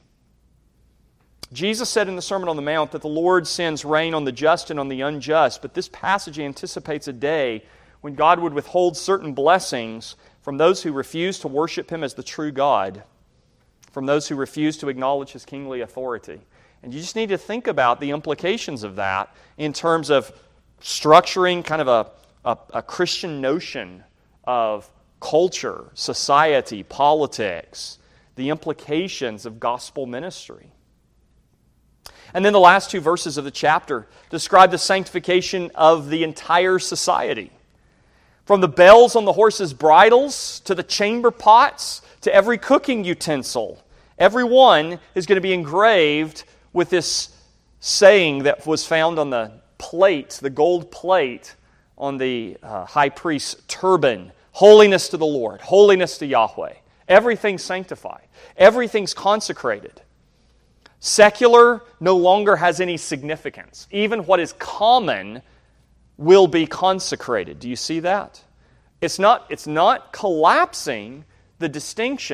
Speaker 1: Jesus said in the Sermon on the Mount that the Lord sends rain on the just and on the unjust, but this passage anticipates a day when God would withhold certain blessings from those who refuse to worship Him as the true God, from those who refuse to acknowledge His kingly authority. And you just need to think about the implications of that in terms of structuring kind of a A, a Christian notion of culture, society, politics, the implications of gospel ministry. And then the last two verses of the chapter describe the sanctification of the entire society. From the bells on the horses' bridles to the chamber pots to every cooking utensil, every one is going to be engraved with this saying that was found on the plate, the gold plate, on the uh, high priest's turban. Holiness to the Lord. Holiness to Yahweh. Everything's sanctified. Everything's consecrated. Secular no longer has any significance. Even what is common will be consecrated. Do you see that? It's not, it's not collapsing the distinction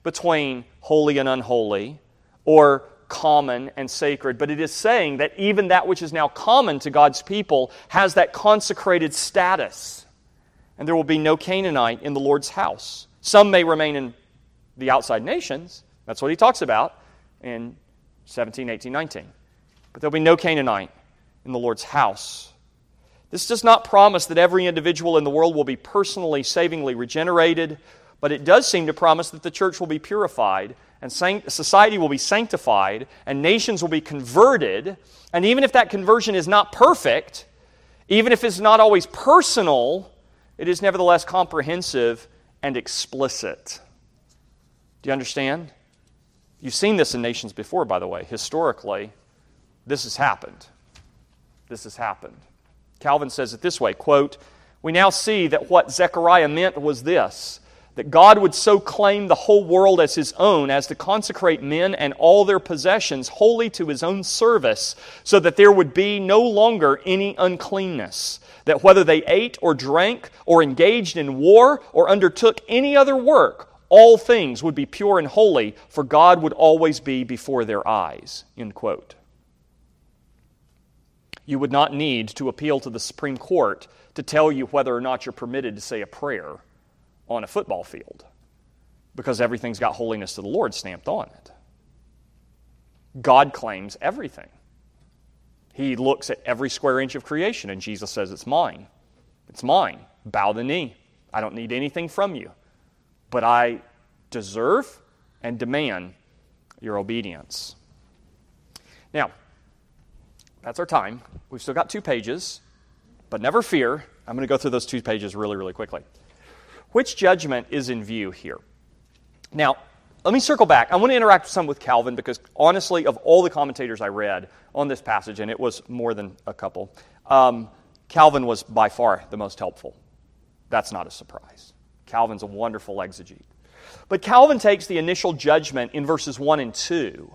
Speaker 1: between holy and unholy, or common and sacred, but it is saying that even that which is now common to God's people has that consecrated status. And there will be no Canaanite in the Lord's house. Some may remain in the outside nations. That's what he talks about in seventeen, eighteen, nineteen. But there will be no Canaanite in the Lord's house. This does not promise that every individual in the world will be personally, savingly regenerated, but it does seem to promise that the church will be purified, and society will be sanctified, and nations will be converted. And even if that conversion is not perfect, even if it's not always personal, it is nevertheless comprehensive and explicit. Do you understand? You've seen this in nations before, by the way. Historically, this has happened. This has happened. Calvin says it this way, quote, "We now see that what Zechariah meant was this, that God would so claim the whole world as His own as to consecrate men and all their possessions wholly to His own service, so that there would be no longer any uncleanness, that whether they ate or drank or engaged in war or undertook any other work, all things would be pure and holy, for God would always be before their eyes." End quote. You would not need to appeal to the Supreme Court to tell you whether or not you're permitted to say a prayer on a football field, because everything's got holiness to the Lord stamped on it. God claims everything. He looks at every square inch of creation, and Jesus says, "It's mine. It's mine. Bow the knee. I don't need anything from you, but I deserve and demand your obedience." Now, that's our time. We've still got two pages, but never fear. I'm going to go through those two pages really, really quickly. Which judgment is in view here? Now, let me circle back. I want to interact some with Calvin because, honestly, of all the commentators I read on this passage, and it was more than a couple, um, Calvin was by far the most helpful. That's not a surprise. Calvin's a wonderful exegete. But Calvin takes the initial judgment in verses one and two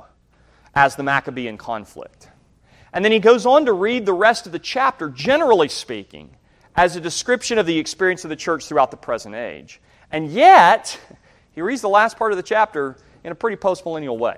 Speaker 1: as the Maccabean conflict. And then he goes on to read the rest of the chapter, generally speaking, as a description of the experience of the church throughout the present age. And yet, he reads the last part of the chapter in a pretty postmillennial way,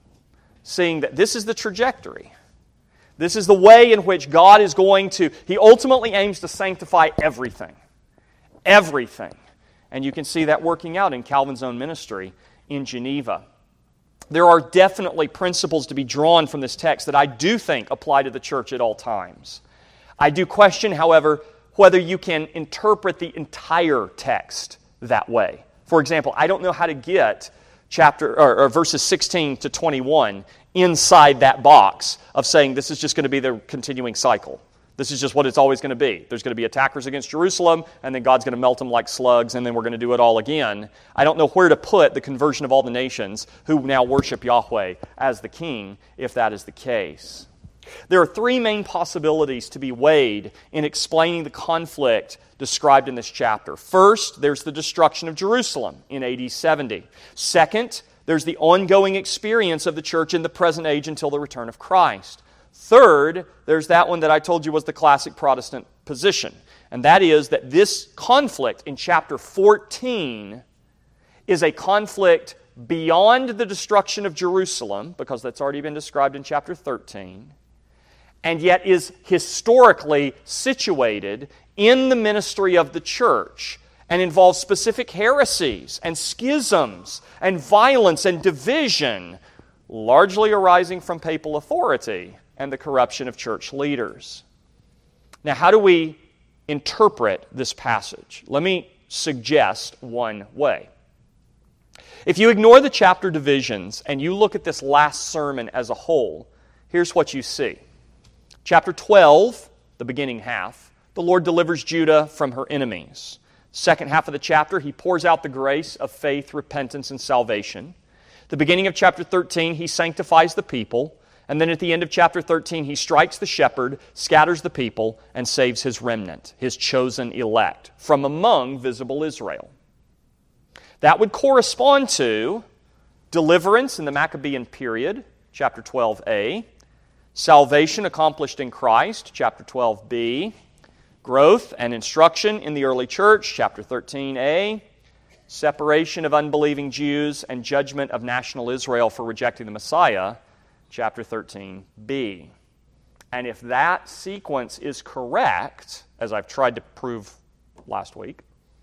Speaker 1: seeing that this is the trajectory. This is the way in which God is going to, He ultimately aims to sanctify everything. Everything. And you can see that working out in Calvin's own ministry in Geneva. There are definitely principles to be drawn from this text that I do think apply to the church at all times. I do question, however, whether you can interpret the entire text that way. For example, I don't know how to get chapter or, or verses sixteen to twenty-one inside that box of saying this is just going to be the continuing cycle. This is just what it's always going to be. There's going to be attackers against Jerusalem, and then God's going to melt them like slugs, and then we're going to do it all again. I don't know where to put the conversion of all the nations who now worship Yahweh as the king, if that is the case. There are three main possibilities to be weighed in explaining the conflict described in this chapter. First, there's the destruction of Jerusalem in A D seventy. Second, there's the ongoing experience of the church in the present age until the return of Christ. Third, there's that one that I told you was the classic Protestant position, and that is that this conflict in chapter fourteen is a conflict beyond the destruction of Jerusalem, because that's already been described in chapter thirteen, and yet is historically situated in the ministry of the church and involves specific heresies and schisms and violence and division, largely arising from papal authority and the corruption of church leaders. Now, how do we interpret this passage? Let me suggest one way. If you ignore the chapter divisions and you look at this last sermon as a whole, here's what you see. Chapter twelve, the beginning half, the Lord delivers Judah from her enemies. Second half of the chapter, He pours out the grace of faith, repentance, and salvation. The beginning of chapter thirteen, He sanctifies the people. And then at the end of chapter thirteen, He strikes the shepherd, scatters the people, and saves His remnant, His chosen elect, from among visible Israel. That would correspond to deliverance in the Maccabean period, chapter twelve a, salvation accomplished in Christ, chapter twelve b, growth and instruction in the early church, chapter thirteen a, separation of unbelieving Jews and judgment of national Israel for rejecting the Messiah, chapter thirteen b. And if that sequence is correct, as I've tried to prove last week,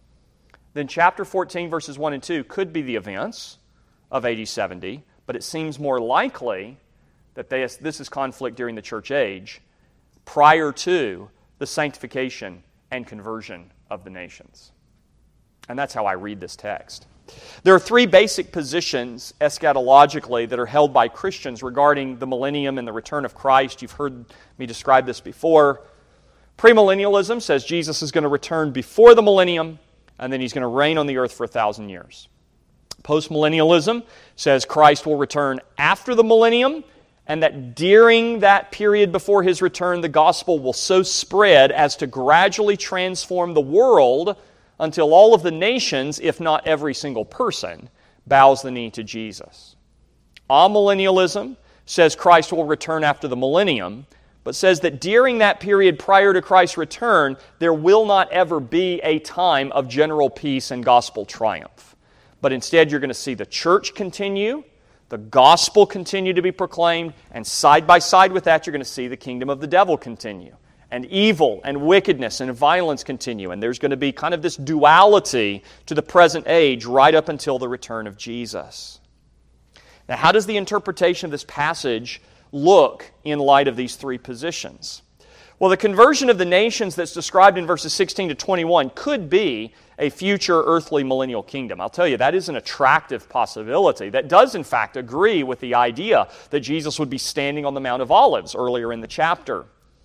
Speaker 1: then chapter fourteen, verses one and two could be the events of A D seventy, but it seems more likely that they, this is conflict during the church age prior to the sanctification and conversion of the nations. And that's how I read this text. There are three basic positions eschatologically that are held by Christians regarding the millennium and the return of Christ. You've heard me describe this before. Premillennialism says Jesus is going to return before the millennium, and then he's going to reign on the earth for a thousand years. Postmillennialism says Christ will return after the millennium, and that during that period before his return, the gospel will so spread as to gradually transform the world until all of the nations, if not every single person, bows the knee to Jesus. Amillennialism says Christ will return after the millennium, but says that during that period prior to Christ's return, there will not ever be a time of general peace and gospel triumph. But instead, you're going to see the church continue, the gospel continue to be proclaimed, and side by side with that, you're going to see the kingdom of the devil continue. And evil and wickedness and violence continue. And there's going to be kind of this duality to the present age right up until the return of Jesus. Now, how does the interpretation of this passage look in light of these three positions? Well, the conversion of the nations that's described in verses sixteen to twenty-one could be a future earthly millennial kingdom. I'll tell you, that is an attractive possibility that does, in fact, agree with the idea that Jesus would be standing on the Mount of Olives earlier in the chapter.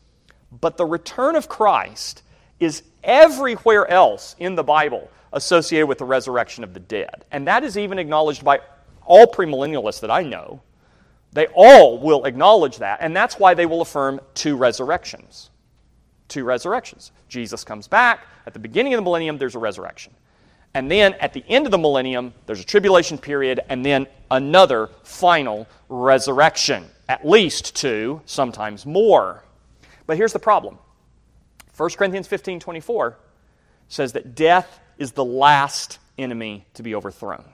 Speaker 1: But the return of Christ is everywhere else in the Bible associated with the resurrection of the dead. And that is even acknowledged by all premillennialists that I know. They all will acknowledge that, and that's why they will affirm two resurrections. Two resurrections. Jesus comes back. At the beginning of the millennium, there's a resurrection. And then at the end of the millennium, there's a tribulation period, and then another final resurrection. At least two, sometimes more. But here's the problem. First Corinthians fifteen twenty-four says that death is the last enemy to be overthrown,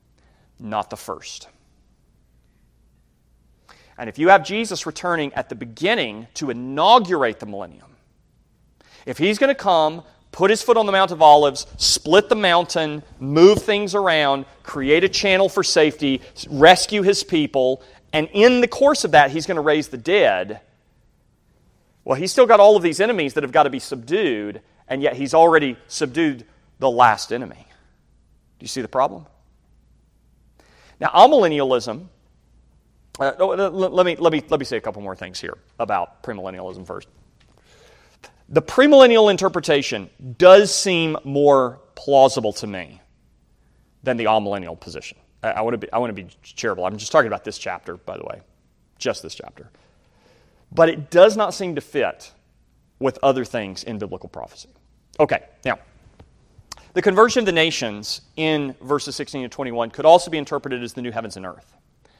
Speaker 1: not the first. And if you have Jesus returning at the beginning to inaugurate the millennium, if he's going to come, put his foot on the Mount of Olives, split the mountain, move things around, create a channel for safety, rescue his people, and in the course of that, he's going to raise the dead, well, he's still got all of these enemies that have got to be subdued, and yet he's already subdued the last enemy. Do you see the problem? Now, amillennialism, uh, let me, let me, let me say a couple more things here about premillennialism first. The premillennial interpretation does seem more plausible to me than the amillennial position. I, I want to be, I want to be charitable. I'm just talking about this chapter, by the way, just this chapter. But it does not seem to fit with other things in biblical prophecy. Okay, now, the conversion of the nations in verses sixteen to twenty-one could also be interpreted as the new heavens and earth.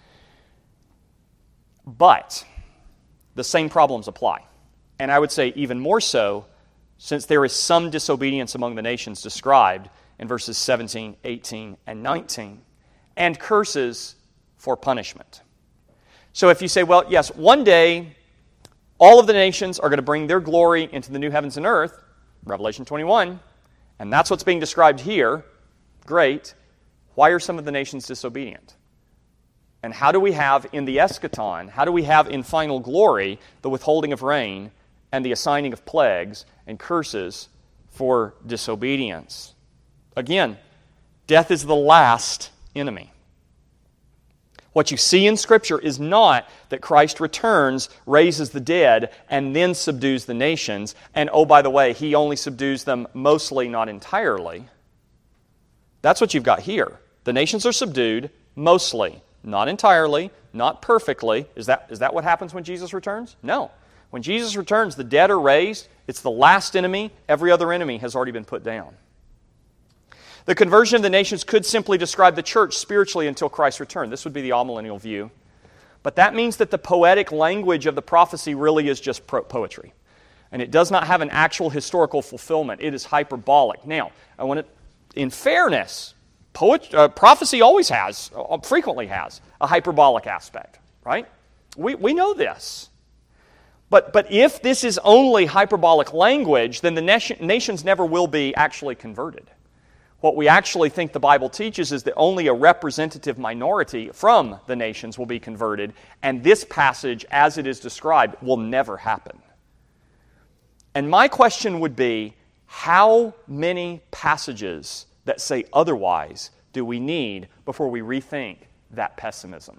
Speaker 1: But the same problems apply. And I would say even more so, since there is some disobedience among the nations described in verses seventeen, eighteen, and nineteen, and curses for punishment. So if you say, well, yes, one day all of the nations are going to bring their glory into the new heavens and earth, Revelation twenty-one, and that's what's being described here, great. Why are some of the nations disobedient? And how do we have in the eschaton, how do we have in final glory the withholding of rain and the assigning of plagues and curses for disobedience? Again, death is the last enemy. What you see in Scripture is not that Christ returns, raises the dead, and then subdues the nations. And oh, by the way, he only subdues them mostly, not entirely. That's what you've got here. The nations are subdued mostly, not entirely, not perfectly. Is that, is that what happens when Jesus returns? No. When Jesus returns, the dead are raised. It's the last enemy. Every other enemy has already been put down. The conversion of the nations could simply describe the church spiritually until Christ's return. This would be the amillennial view. But that means that the poetic language of the prophecy really is just pro- poetry. And it does not have an actual historical fulfillment. It is hyperbolic. Now, I want to, in fairness, poet, uh, prophecy always has, uh, frequently has, a hyperbolic aspect, right? We, we know this. But, but if this is only hyperbolic language, then the nation, nations never will be actually converted. What we actually think the Bible teaches is that only a representative minority from the nations will be converted, and this passage, as it is described, will never happen. And my question would be, how many passages that say otherwise do we need before we rethink that pessimism?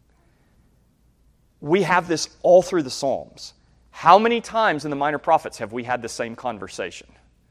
Speaker 1: We have this all through the Psalms. How many times in the Minor Prophets have we had the same conversation?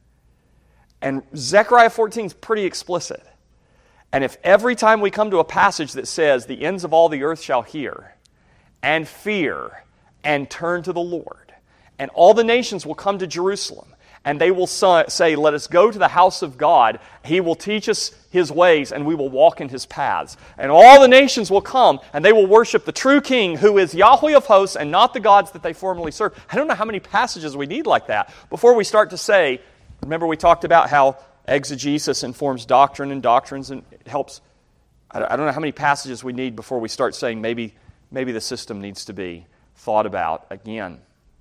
Speaker 1: And Zechariah fourteen is pretty explicit. And if every time we come to a passage that says, the ends of all the earth shall hear, and fear, and turn to the Lord, and all the nations will come to Jerusalem, and they will say, let us go to the house of God. He will teach us His ways, and we will walk in His paths. And all the nations will come, and they will worship the true King, who is Yahweh of hosts, and not the gods that they formerly served. I don't know how many passages we need like that before we start to say, remember we talked about how exegesis informs doctrine, and doctrines and it helps. I don't know how many passages we need before we start saying maybe, maybe the system needs to be thought about again.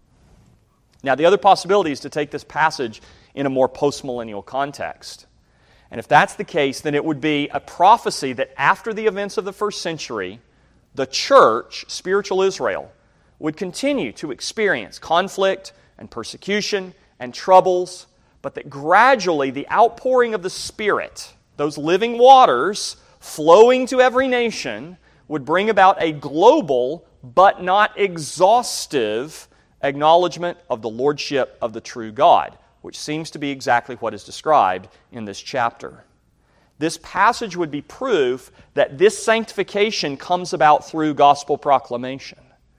Speaker 1: Now, the other possibility is to take this passage in a more postmillennial context. And if that's the case, then it would be a prophecy that after the events of the first century, the church, spiritual Israel, would continue to experience conflict and persecution and troubles, but that gradually the outpouring of the Spirit, those living waters flowing to every nation, would bring about a global but not exhaustive acknowledgement of the lordship of the true God, which seems to be exactly what is described in this chapter. This passage would be proof that this sanctification comes about through gospel proclamation.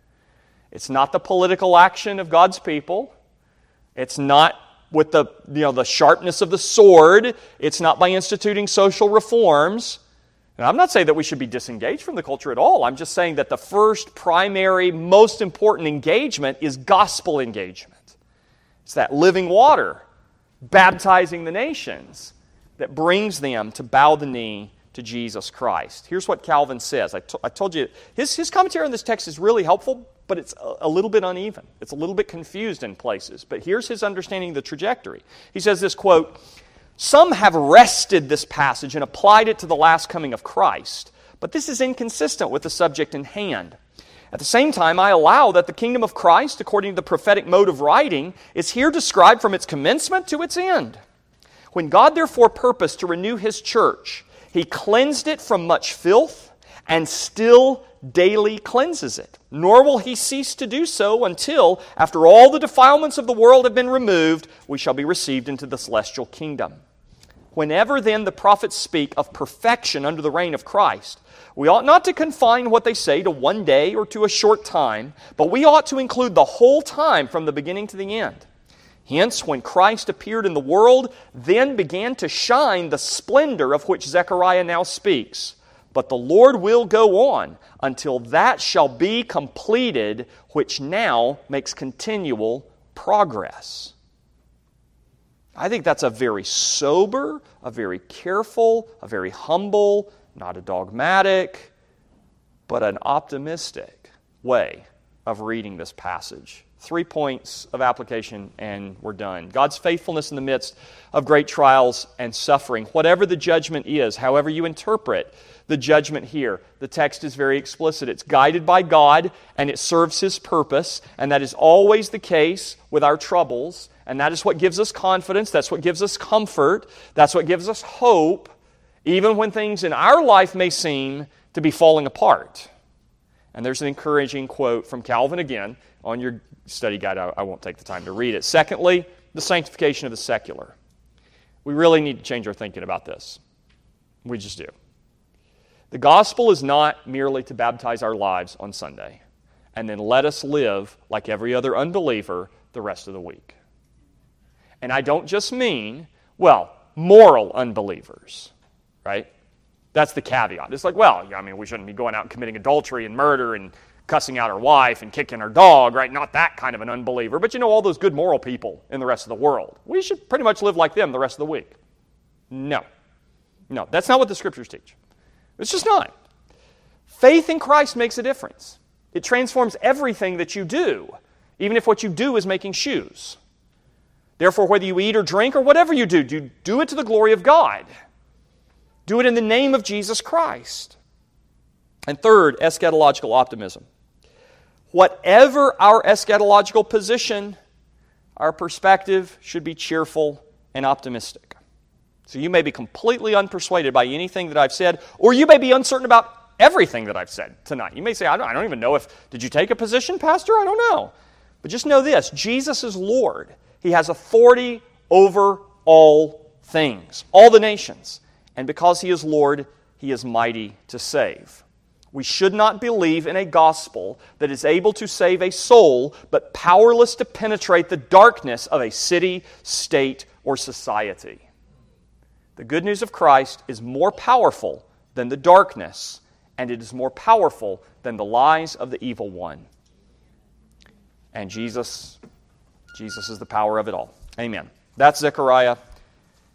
Speaker 1: It's not the political action of God's people. It's not with the, you know, the sharpness of the sword. It's not by instituting social reforms. And I'm not saying that we should be disengaged from the culture at all. I'm just saying that the first, primary, most important engagement is gospel engagement. It's that living water baptizing the nations that brings them to bow the knee to Jesus Christ. Here's what Calvin says. I, to, I told you, his, his commentary on this text is really helpful, but it's a, a little bit uneven. It's a little bit confused in places. But here's his understanding of the trajectory. He says this, quote, "Some have wrested this passage and applied it to the last coming of Christ, but this is inconsistent with the subject in hand. At the same time, I allow that the kingdom of Christ, according to the prophetic mode of writing, is here described from its commencement to its end. When God therefore purposed to renew His church, He cleansed it from much filth, and still daily cleanses it. Nor will He cease to do so until, after all the defilements of the world have been removed, we shall be received into the celestial kingdom. Whenever then the prophets speak of perfection under the reign of Christ, we ought not to confine what they say to one day or to a short time, but we ought to include the whole time from the beginning to the end. Hence, when Christ appeared in the world, then began to shine the splendor of which Zechariah now speaks. But the Lord will go on until that shall be completed, which now makes continual progress." I think that's a very sober, a very careful, a very humble, not a dogmatic, but an optimistic way of reading this passage. Three points of application and we're done. God's faithfulness in the midst of great trials and suffering. Whatever the judgment is, however you interpret the judgment here, the text is very explicit. It's guided by God and it serves His purpose, and that is always the case with our troubles, and that is what gives us confidence, that's what gives us comfort, that's what gives us hope, even when things in our life may seem to be falling apart. And there's an encouraging quote from Calvin again on your study guide. I, I won't take the time to read it. Secondly, the sanctification of the secular. We really need to change our thinking about this. We just do. The gospel is not merely to baptize our lives on Sunday and then let us live like every other unbeliever the rest of the week. And I don't just mean, well, moral unbelievers, right? That's the caveat. It's like, well, I mean, we shouldn't be going out and committing adultery and murder and cussing out our wife and kicking our dog, right? Not that kind of an unbeliever. But you know, all those good moral people in the rest of the world. We should pretty much live like them the rest of the week. No. No, that's not what the Scriptures teach. It's just not. Faith in Christ makes a difference. It transforms everything that you do, even if what you do is making shoes. Therefore, whether you eat or drink or whatever you do, do, do it to the glory of God. Do it in the name of Jesus Christ. And third, eschatological optimism. Whatever our eschatological position, our perspective should be cheerful and optimistic. So you may be completely unpersuaded by anything that I've said, or you may be uncertain about everything that I've said tonight. You may say, I don't, I don't even know if, did you take a position, Pastor? I don't know. But just know this, Jesus is Lord. He has authority over all things, all the nations. And because He is Lord, He is mighty to save. We should not believe in a gospel that is able to save a soul, but powerless to penetrate the darkness of a city, state, or society. The good news of Christ is more powerful than the darkness, and it is more powerful than the lies of the evil one. And Jesus, Jesus is the power of it all. Amen. That's Zechariah